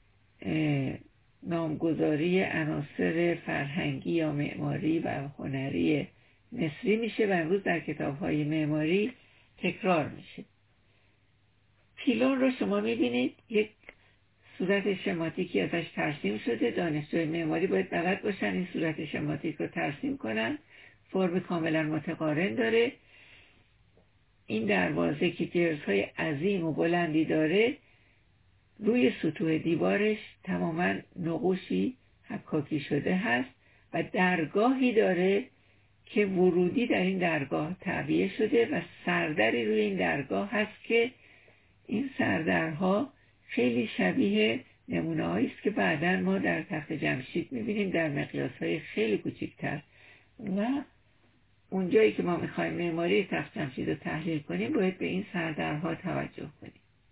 نامگذاری عناصر فرهنگی یا معماری و هنری مصری میشه و امروز در کتاب های معماری تکرار میشه. پیلون رو شما میبینید یک صورت شماتیکی ازش ترسیم شده. دانشجوی معماری باید بلد باشن این صورت شماتیک رو ترسیم کنن. فرم کاملا متقارن داره. این دروازه که گرزهای عظیم و بلندی داره، روی سطوح دیوارش تماما نقوشی حکاکی شده هست و درگاهی داره که ورودی در این درگاه تعبیه شده و سردری روی این درگاه هست که این سردرها خیلی شبیه نمونه هایی است که بعداً ما در تخت جمشید میبینیم در مقیاس های خیلی کوچکتر. و اونجایی که ما میخوایم معماری تخت جمشید رو تحلیل کنیم باید به این سردرها توجه کنیم.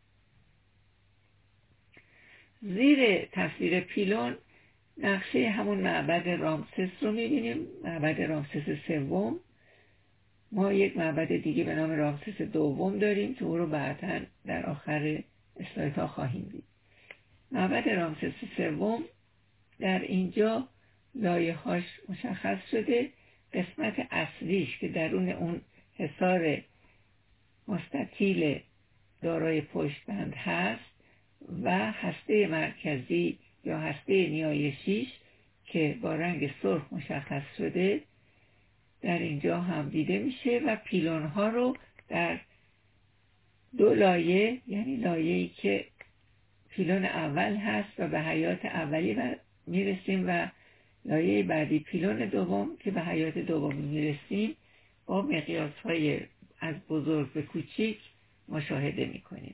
زیر تصویر پیلون نقشه همون معبد رامسس رو میبینیم، معبد رامسس سوم. ما یک معبد دیگه به نام رامسس دوم داریم که او رو بعداً در آخر اسلایدها خواهیم دید. معبد رامسس سوم در اینجا لایه هاش مشخص شده. قسمت اصلیش که درون اون حصار مستطیل دارای پشتبند هست و هسته مرکزی یا هسته نیایشیش که با رنگ سرخ مشخص شده در اینجا هم دیده میشه و پیلون ها رو در دو لایه، یعنی لایه‌ای که پیلون اول هست و به حیات اولی و میرسیم و لایه بعدی پیلون دوم که به حیات دومی میرسیم، با مقیاس های از بزرگ به کوچیک مشاهده میکنیم.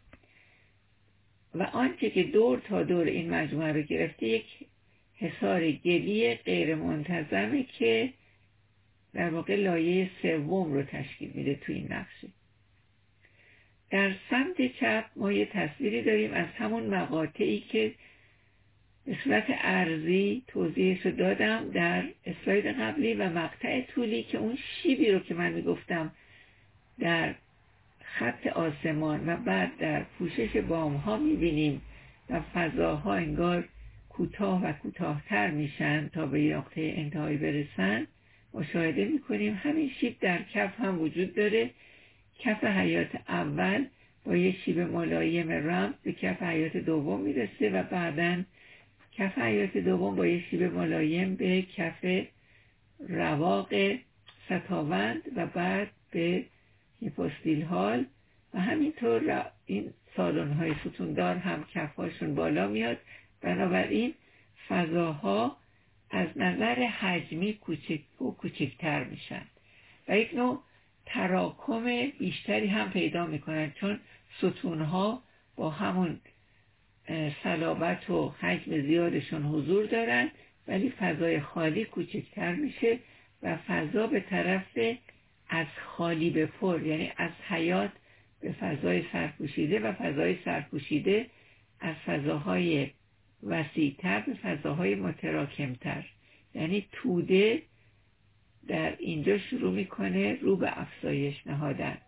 و آنچه که دور تا دور این مجموعه رو گرفته یک حصار گلی غیر منتظمه که در واقع لایه سوم رو تشکیل میده تو این نقشه. در سمت چپ ما یه تصویری داریم از همون مقاطعی که به صورت ارزی توضیحش رو دادم در اسلاید قبلی و مقطع طولی که اون شیبی رو که من میگفتم در خط آسمان و بعد در پوشش بام ها میبینیم و فضاها انگار کوتاه و کوتاهتر میشن تا به نقطه انتهایی برسن. مشاهده میکنیم همین شیب در کف هم وجود داره. کف حیات اول با یه شیب ملایم رمز به کف حیات دوم میرسه و بعداً کف حیات دوم با یه شیب ملایم به کف رواق ستاوند و بعد به هیپوستیل هال و همینطور این سالن های ستوندار هم کفهاشون بالا میاد. بنابراین فضاها از نظر حجمی کوچک و کوچکتر میشن و یک نوع تراکم بیشتری هم پیدا میکنن چون ستونها با همون صلابت و حجم زیادشون حضور دارن، ولی فضای خالی کوچکتر میشه و فضا به طرف از خالی به پر، یعنی از حیات به فضای سرپوشیده و فضای سرپوشیده از فضاهای وسیع‌تر به فضاهای متراکمتر، یعنی توده در اینجا شروع میکنه رو به افزایش نهادن.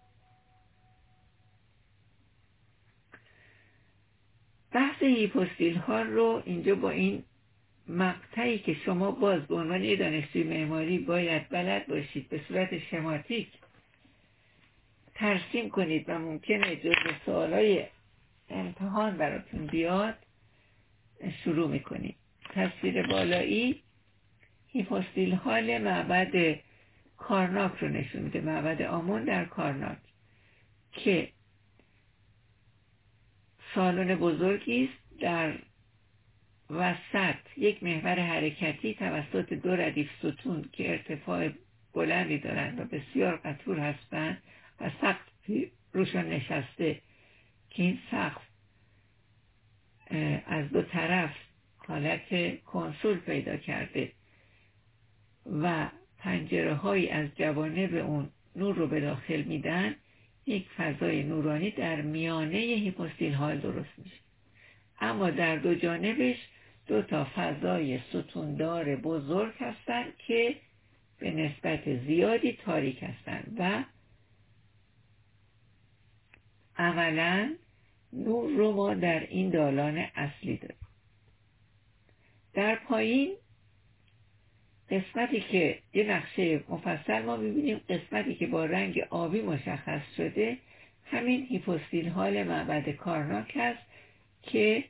بحث هیپوستیل ها رو اینجا با این مقطعی که شما باز به عنوان یه دانشجوی معماری باید بلد باشید به صورت شماتیک ترسیم کنید و ممکنه جزو سوالای امتحان براتون بیاد، شروع میکنید. تصویر بالایی هیپوستیل هال معبد کارناک رو نشون میده، معبد آمون در کارناک که سالن بزرگی است. در وسط یک محور حرکتی توسط دو ردیف ستون که ارتفاع بلندی دارند و بسیار قطور هستند و سقف روشون نشسته که این سقف از دو طرف حالت کنسول پیدا کرده و پنجره هایی از جوانب اون نور رو به داخل میدن، یک فضای نورانی در میانه هیپوستیل هال درست میشه. اما در دو جانبش دو تا فضای ستوندار بزرگ هستند که به نسبت زیادی تاریک هستند و عملاً نور رو ما در این دالان اصلی داریم. در پایین قسمتی که یه نقشه مفصل ما ببینیم، قسمتی که با رنگ آبی مشخص شده همین هیپوستیل هال معبد کارناک هست که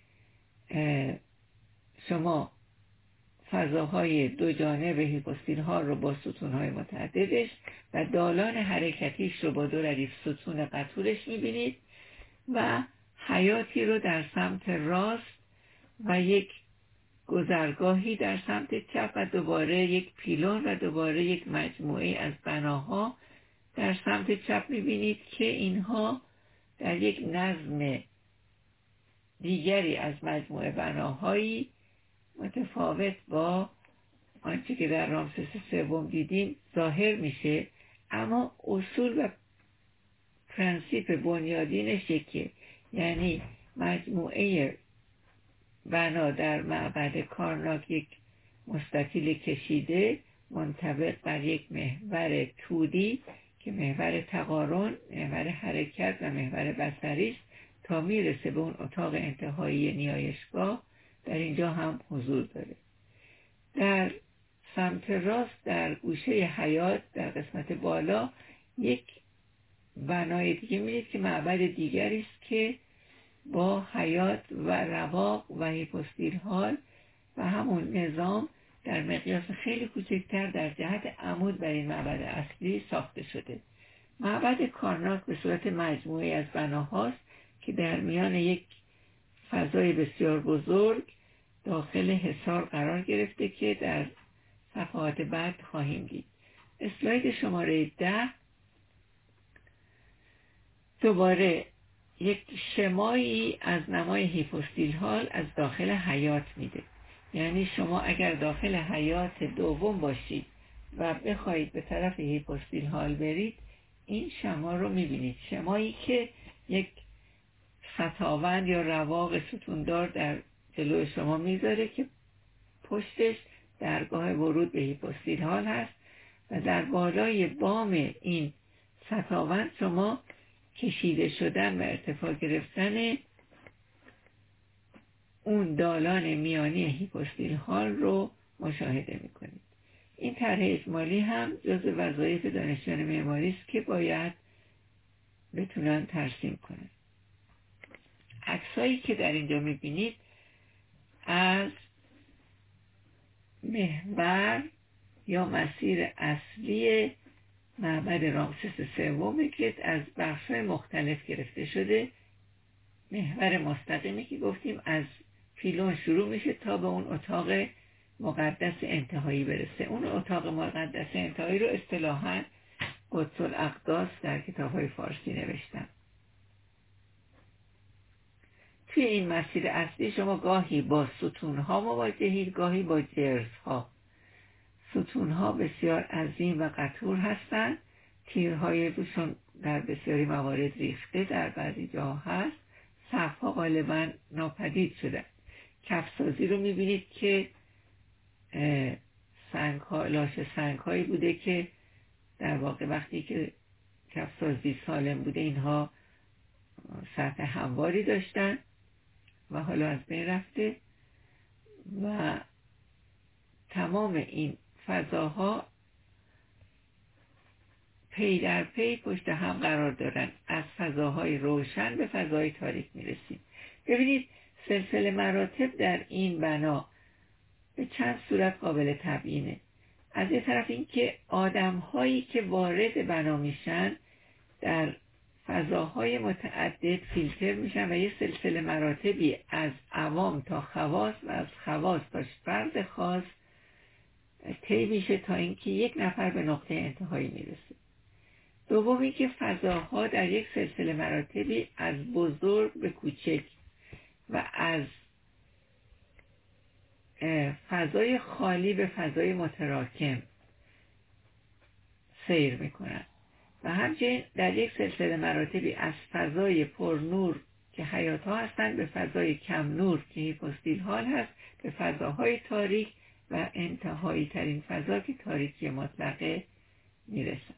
شما فضاهای دو جانب هیپوستیل هال رو با ستونهای متعددش و دالان حرکتیش رو با دو ردیف ستون قطورش میبینید و حیاتی رو در سمت راست و یک گذرگاهی در سمت چپ و دوباره یک پیلون و دوباره یک مجموعه از بناها در سمت چپ میبینید که اینها در یک نظم دیگری از مجموعه بناهایی متفاوت با آنچه که در رامسس سوم دیدیم ظاهر میشه، اما اصول و پرنسیپ بنیادینش یکیه. یعنی مجموعه بنا در معبد کارناک یک مستطیل کشیده منطبق بر یک محور تودی که محور تقارن، محور حرکت و محور بصری است تا میرسه به اون اتاق انتهایی نیایشگاه. در اینجا هم حضور داره. در سمت راست در گوشه حیات در قسمت بالا یک بنای دیگه میدید که معبد دیگری است که با حیات و رواق و هیپوستیل هال و همون نظام در مقیاس خیلی کوچکتر در جهت عمود بر این معبد اصلی ساخته شده. معبد کارناک به صورت مجموعی از بناهاست که در میان یک فضای بسیار بزرگ داخل حصار قرار گرفته که در صفحات بعد خواهیم دید. اسلاید شماره ده دوباره یک شمایی از نمای هیپوستیل هال از داخل حیات میده. یعنی شما اگر داخل حیات دوم باشید و بخواید به طرف هیپوستیل هال برید، این شما رو میبینید. شمایی که یک خطاوند یا رواق ستوندار در جلوی شما میذاره که پشتش درگاه ورود به هیپوستیل هال هست و در بالای بام این خطاوند شما کشیده شدن و ارتفاع گرفتن اون دالان میانی هیپوستیل هال رو مشاهده میکنید. این طرح اجمالی هم جزو وظایف دانشجویان معماری است که باید بتونن ترسیم کنن. عکسایی که در اینجا میبینید از محور یا مسیر اصلی معبد رامسس سوم که از بخش‌های مختلف گرفته شده. محور مستقیمی که گفتیم از پیلون شروع میشه تا به اون اتاق مقدس انتهایی برسه. اون اتاق مقدس انتهایی رو اصطلاحاً قدس الاقداس در کتاب‌های فارسی نوشتن. توی این مسیر اصلی شما گاهی با ستون‌ها مواجهید، گاهی با جرف‌ها. ستون‌ها بسیار عظیم و قطور هستند. تیرهای روشون در بسیاری موارد ریخته، در بعضی جاها هست. سقف‌ها غالباً ناپدید شده. کفسازی رو می‌بینید که سنگ‌ها، لاشه سنگ‌هایی بوده که در واقع وقتی که کفسازی سالم بوده اینها سطح همواری داشتن و حالا از بین رفته و تمام این فضاها پی در پی پشت هم قرار دارن. از فضاهای روشن به فضاهای تاریک میرسیم. ببینید سلسله مراتب در این بنا به چند صورت قابل تبیینه. از یه طرف این که آدم هایی که وارد بنا میشن در فضاهای متعدد فیلتر میشن و یه سلسله مراتبی از عوام تا خواص و از خواص تا فرد خاص طی میشه تا اینکه یک نفر به نقطه انتهایی میرسه. دومی که فضاها در یک سلسله مراتبی از بزرگ به کوچک و از فضای خالی به فضای متراکم سیر میکنن و همچنین در یک سلسله مراتبی از فضای پرنور که حیات ها هستند به فضای کم نور که هیپوستیل حال هست به فضاهای تاریک و انتهایی ترین فضا که تاریکی مطلقه میرسن.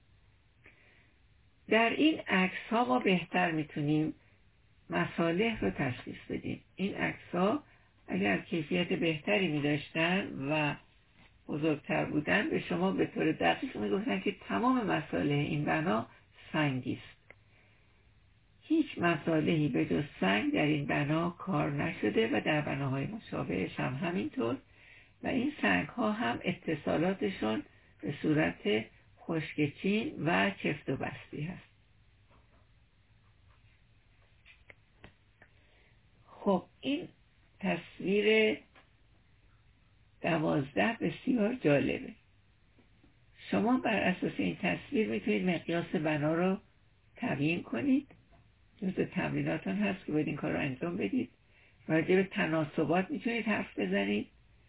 در این عکس ها ما بهتر میتونیم مصالح رو تشخیص بدیم. این عکس ها اگر کیفیت بهتری میداشتن و بزرگتر بودن به شما به طور دقیق میگفتن که تمام مصالح این بنا سنگی است. هیچ مصالحی به جز سنگ در این بنا کار نشده و در بناهای مشابهش هم همینطور و این سنگ ها هم اتصالاتشون به صورت خشکچین و چفت و بستی هست. خب این تصویر دوازده بسیار جالبه. شما بر اساس این تصویر میتونید مقیاس بنا رو تعیین کنید. جزء تمریناتون هست که باید این کار رو انجام بدید. راجع به تناسبات میتونید حرف بزنید.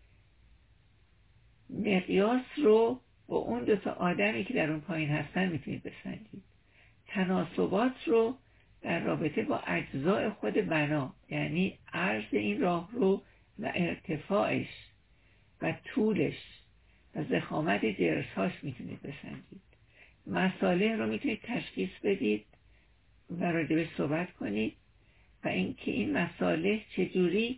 مقیاس رو با اون دو تا آدمی که در اون پایین هستن میتونید بسنجید. تناسبات رو در رابطه با اجزاء خود بنا، یعنی عرض این راه رو و ارتفاعش و طولش و ضخامت جرسهاش میتونید بسنجید. مصالح رو میتونید تشخیص بدید و راجبش صحبت کنید و اینکه این مصالح چجوری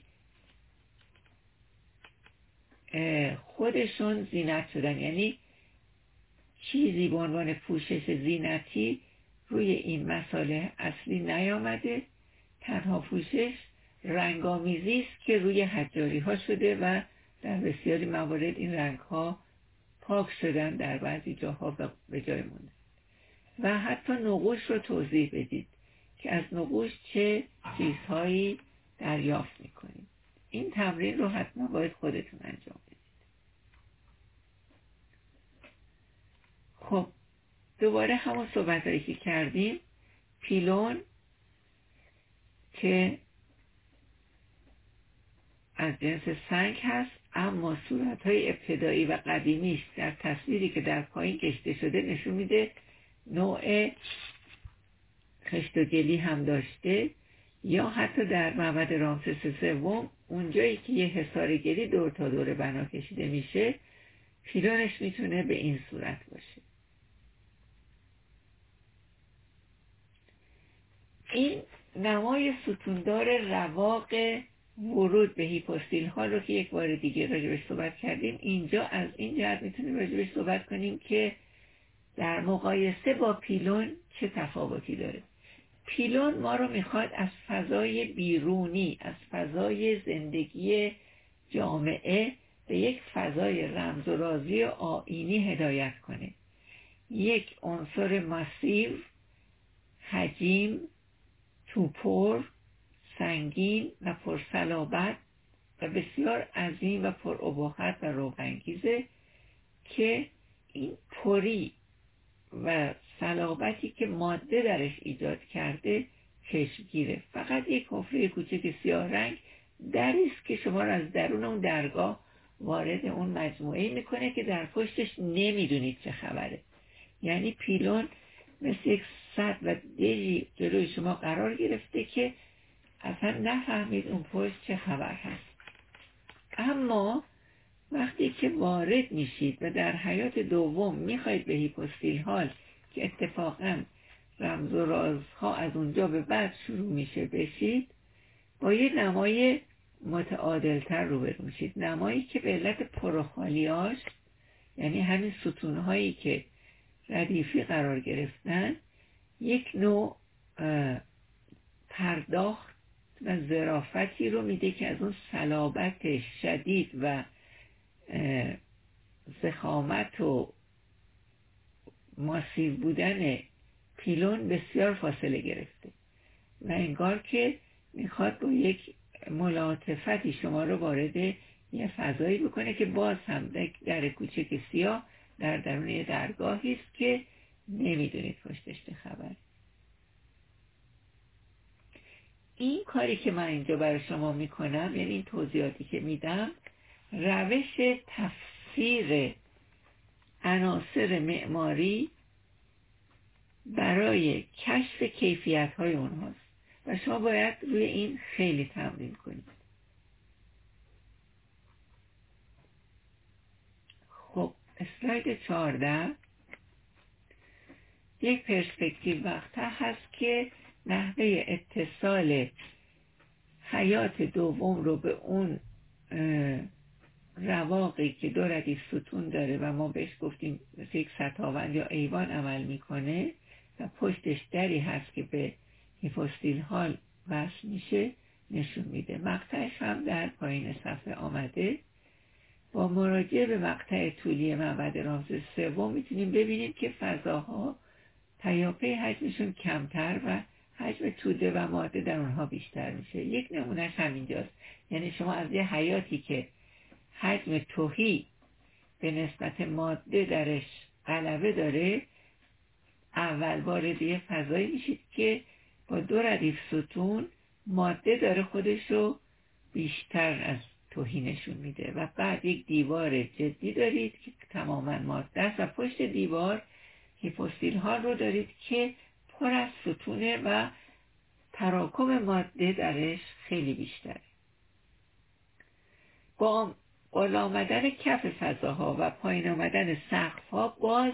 خودشون زینت شدن، یعنی چیزی به عنوان پوشش زینتی روی این مصالح اصلی نیامده، تنها پوشش رنگامیزی است که روی حجاری ها شده و در بسیاری موارد این رنگ ها پاک شدن، در بعضی جاها به جای مونده. و حتی نقوش رو توضیح بدید که از نقوش چه چیزهایی دریافت میکنید. این تمرین رو حتما باید خودتون انجام بدید. خب دوباره همون صحبت هایی که کردیم، پیلون که از جنس سنگ هست اما صورتهای ابتدایی و قدیمیش در تصویری که در پایین کشیده شده نشون میده نوع خشت و گلی هم داشته، یا حتی در معبد رامسس سوم اونجایی که یه حصار گلی دور تا دور بنا کشیده میشه پیلونش میتونه به این صورت باشه. این نمای ستوندار رواق ورود به هیپوستیل ها رو که یک بار دیگه راجبش صحبت کردیم، اینجا از این جهت میتونیم راجبش صحبت کنیم که در مقایسه با پیلون چه تفاوتی داره. پیلون ما رو میخواد از فضای بیرونی، از فضای زندگی جامعه به یک فضای رمز و رازی و آیینی هدایت کنه. یک عنصر ماسیو، حجیم، توپر، سنگین و پرصلابت و بسیار عظیم و پرابهت و روح‌انگیزه که این پری و صلابتی که ماده درش ایجاد کرده چشمگیره. فقط یک حفره کوچک سیاه رنگ دریست که شما رو از درون اون درگاه وارد اون مجموعه میکنه که در پشتش نمیدونید چه خبره. یعنی پیلون مثل یک سد و دژی جلوی شما قرار گرفته که اصلا نفهمید اون پشت چه خبر هست. اما وقتی که وارد میشید و در حیات دوم میخواید به هیپوستیل هال که اتفاقا رمز و رازها از اونجا به بعد شروع میشه بشید، با یه نمای متعادلتر روبرو میشید. نمایی که به علت پروخالیاش، یعنی همین ستونهایی که ردیفی قرار گرفتن، یک نوع پرداخت و ظرافتی رو میده که از اون صلابت شدید و ضخامت و ماسیو بودن پیلون بسیار فاصله گرفته و انگار که میخواد با یک ملاطفتی شما رو وارد یه فضایی بکنه که باز هم در کوچک سیاه در درون یه درگاهی است که نمیدونید پشتش چه خبره. این کاری که من اینجا برای شما میکنم، یعنی این توضیحاتی که میدم، روش تفسیر عناصر معماری برای کشف کیفیت‌های اونهاست و شما باید روی این خیلی تمرین کنید. خب اسلاید چهارده یک پرسپکتیو مقطع هست که نحوه اتصال حیات دوم رو به اون رواقی که دو ردیف ستون داره و ما بهش گفتیم مثل یک ستاوند یا ایوان عمل میکنه و پشتش دری هست که به هیپوستیل هال وصل میشه نشون میده. مقطعش هم در پایین صفحه آمده. با مراجعه به مقطع طولی معبد رمسس سوم میتونیم ببینیم که فضاها پیاپی حجمشون کمتر و حجم توده و ماده در اونها بیشتر میشه. یک نمونهش همینجاست. یعنی شما از یه حیاتی که حجم تهی به نسبت ماده درش غلبه داره، اول وارد یه فضایی میشید که با دو ردیف ستون ماده داره خودش رو بیشتر از تهی نشون میده و بعد یک دیوار جدی دارید که تماما ماده است و پشت دیوار هیپوستیل ها رو دارید که پر از ستونه و تراکم ماده درش خیلی بیشتره. با بالا آمدن کف فضاها و پایین آمدن سقف‌ها باز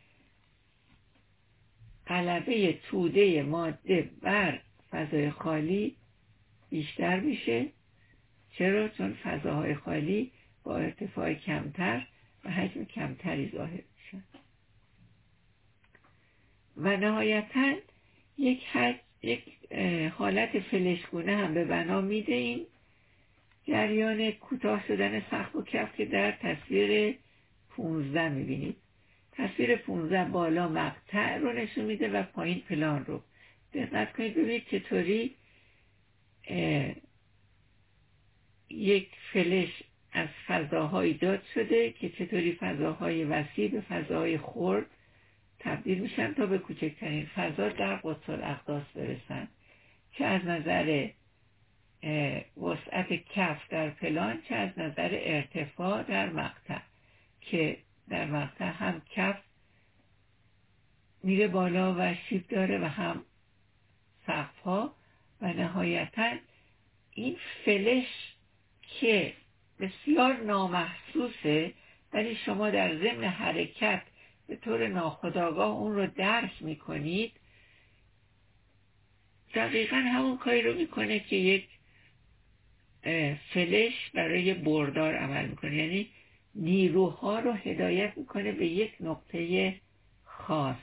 غلبه توده ماده بر فضای خالی بیشتر میشه. چرا؟ چون فضاهای خالی با ارتفاع کمتر و حجم کمتری ظاهر میشن. و نهایتاً یک, یک حالت فلشگونه هم به بنا میده این جریان کوتاه شدن سقف و کف که در تصویر پونزده میبینید. تصویر پونزده بالا مقطع رو نشون میده و پایین پلان رو. دقت کنید ببینید چطوری یک فلش از فضاها ایجاد شده که چطوری فضاهای وسیع به فضاهای خرد تبدیل میشن تا به کوچکترین فضا در قدس الاقداس برسن، چه از نظر وسعت کف در پلان چه از نظر ارتفاع در مقطع، که در مقطع هم کف میره بالا و شیب داره و هم سقف ها. و نهایتا این فلش که بسیار نامحسوسه ولی شما در ضمن حرکت به طور ناخودآگاه اون رو درک میکنید، دقیقا همون کاری رو میکنه که یک فلش برای بردار عمل میکنه. یعنی نیروها رو هدایت میکنه به یک نقطه خاص.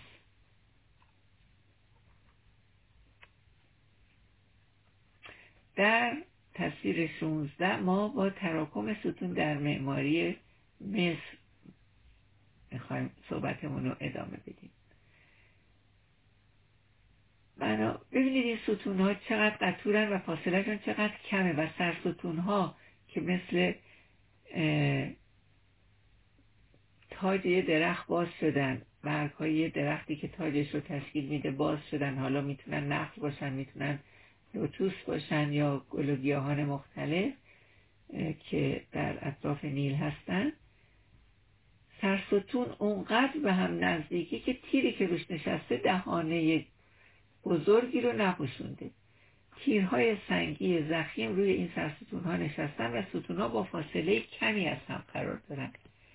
در تصویر شانزده ما با تراکم ستون در معماری مصر میخوایم صحبتمون رو ادامه بدیم. بنا ببینید این ستون ها چقدر قطورن و فاصلهشون چقدر کمه و سرستون ها که مثل تاج یه درخت باز شدن، برگ های یه درختی که تاجش رو تشکیل میده باز شدن. حالا میتونن نخل باشن، میتونن لوتوس باشن یا گل و گیاهان مختلف که در اطراف نیل هستن. سرستون اونقدر به هم نزدیکی که تیری که روش نشسته دهانه بزرگی رو نپوشونده. تیرهای سنگی ضخیم روی این سرستون ها نشستن و ستون ها با فاصله کمی از هم قرار دارن.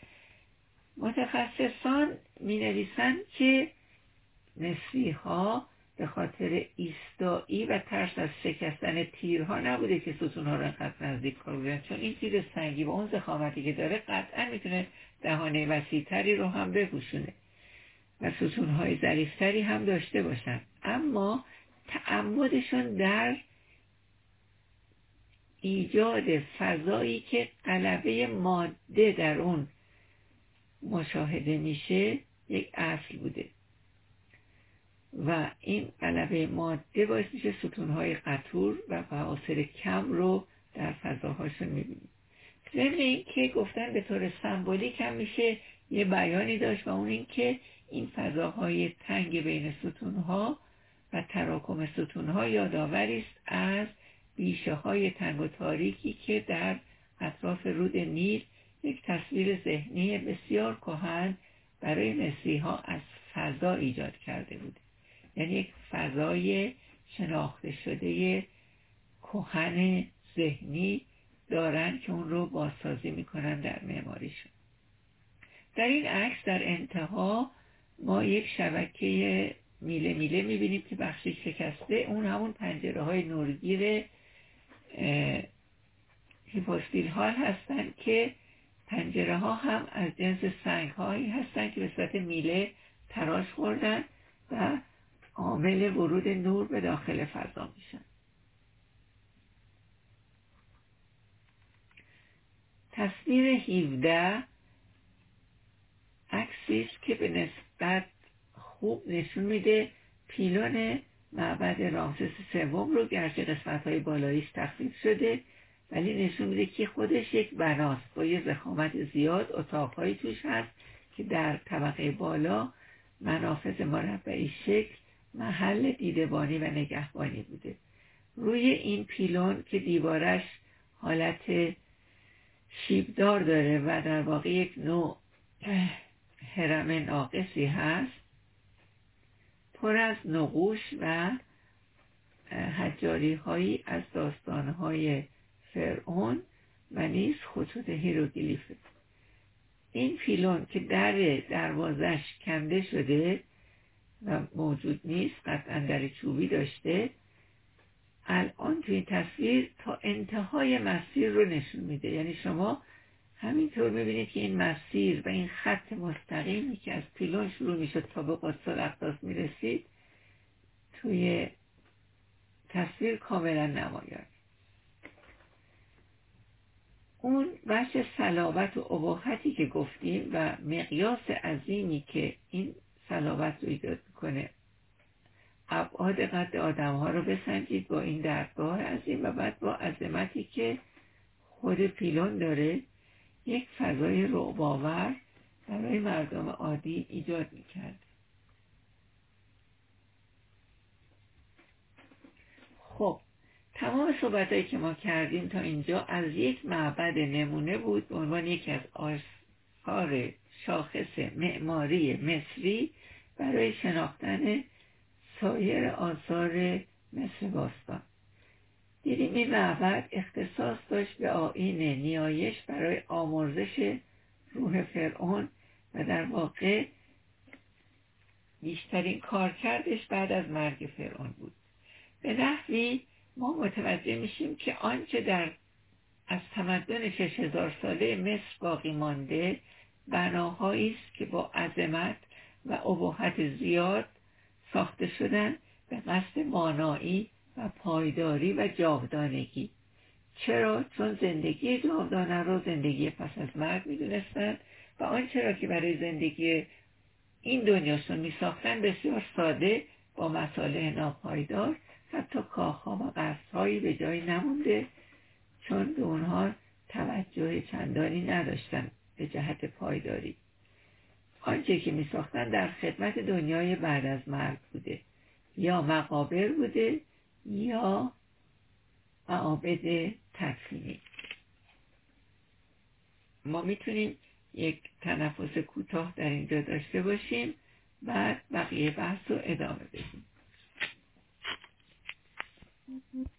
متخصصان می نویسن که مصری ها به خاطر ایستایی و ترس از شکستن تیرها نبوده که ستون ها رو انقدر نزدیک کار بودن، چون این تیر سنگی با اون ضخامتی که داره قطعا میتونه دهانه وسیع‌تری رو هم بپوشونه و ستون های ظریف‌تری هم داشته باشن. اما تعمدشون در ایجاد فضایی که غلبه ماده در اون مشاهده میشه یک اصل بوده و این غلبه ماده باعث میشه ستونهای قطور و فواصل کم رو در فضاهاشون میبینیم. ضمن این که گفتن به طور سمبولیک هم میشه یه بیانی داشت و اون این که این فضاهای تنگ بین ستونها و تراکم ستونها یادآوری است از بیشه های تنگ و تاریکی که در اطراف رود نیل یک تصویر ذهنی بسیار کهن برای مصری ها از فضا ایجاد کرده بود. یعنی یک فضای شناخته شده کهن ذهنی دارن که اون رو بازسازی میکنن در معماریشون. در این عکس در انتها ما یک شبکه میله میله میبینیم که بخشی شکسته، اون همون پنجره های نورگیر هیپوستیل هال هستن که پنجره ها هم از جنس سنگ هایی هستن که به صورت میله تراش خوردن و عامل ورود نور به داخل فضا میشن. تصویر هفده عکسی است که به نسبت خوب نشون میده پیلون معبد رامسس سوم رو، گرچه قسمت‌های بالاییش تخفیف شده ولی نشون میده که خودش یک بناست با یه ضخامت زیاد، اتاق‌هایی توش هست که در طبقه بالا منافذ مربعی شکل محل دیدبانی و نگهبانی بوده. روی این پیلون که دیوارش حالت شیبدار داره و در واقع یک نوع هرم ناقصی هست، پر از نقوش و حجاری هایی از داستان های فرعون و نیز خطوط هیروگلیفه. این پیلون که در دروازش کنده شده و موجود نیست، قطعا در چوبی داشته، الان توی تصویر تا انتهای مسیر رو نشون میده. یعنی شما همینطور میبینید که این مسیر و این خط مستقیمی که از پیلون شروع میشد تا به قدس الاقداس میرسید توی تصویر کاملا نمایان. اون وجه صلابت و اباحتی که گفتیم و مقیاس عظیمی که این صلابت رو ایجاد میکنه، ابعاد قد آدم ها رو بسنجید با این درگاه عظیم و بعد با عظمتی که خود پیلون داره، یک فضای رعب‌آور برای مردم عادی ایجاد میکرد. خب تمام صحبتایی که ما کردیم تا اینجا از یک معبد نمونه بود به عنوان یکی از آثار شاخص معماری مصری برای شناختن سایر آثار مصر باستان. دیدیم این معبد اختصاص داشت به آیین نیایش برای آمرزش روح فرعون و در واقع بیشترین کارکردش بعد از مرگ فرعون بود. به نحوی ما متوجه میشیم که آنچه در از تمدن شش هزار ساله مصر باقی مانده بناهایی است که با عظمت و اباحت زیاد ساخته شدن به قصد مانایی و پایداری و جاودانگی. چرا؟ چون زندگی جاودانه را زندگی پس از مرگ میدونستن و آنچه را که برای زندگی این دنیاشون میساختن بسیار ساده با مصالح ناپایدار، حتی کاخها و قصرهایی به جایی نمونده چون به اونها توجه چندانی نداشتن به جهت پایداری. آنچه که میساختن در خدمت دنیای بعد از مرگ بوده، یا مقابر بوده یا معابد تدفینی. ما میتونیم یک تنفس کوتاه در اینجا داشته باشیم، بعد بقیه بحث رو ادامه بدیم.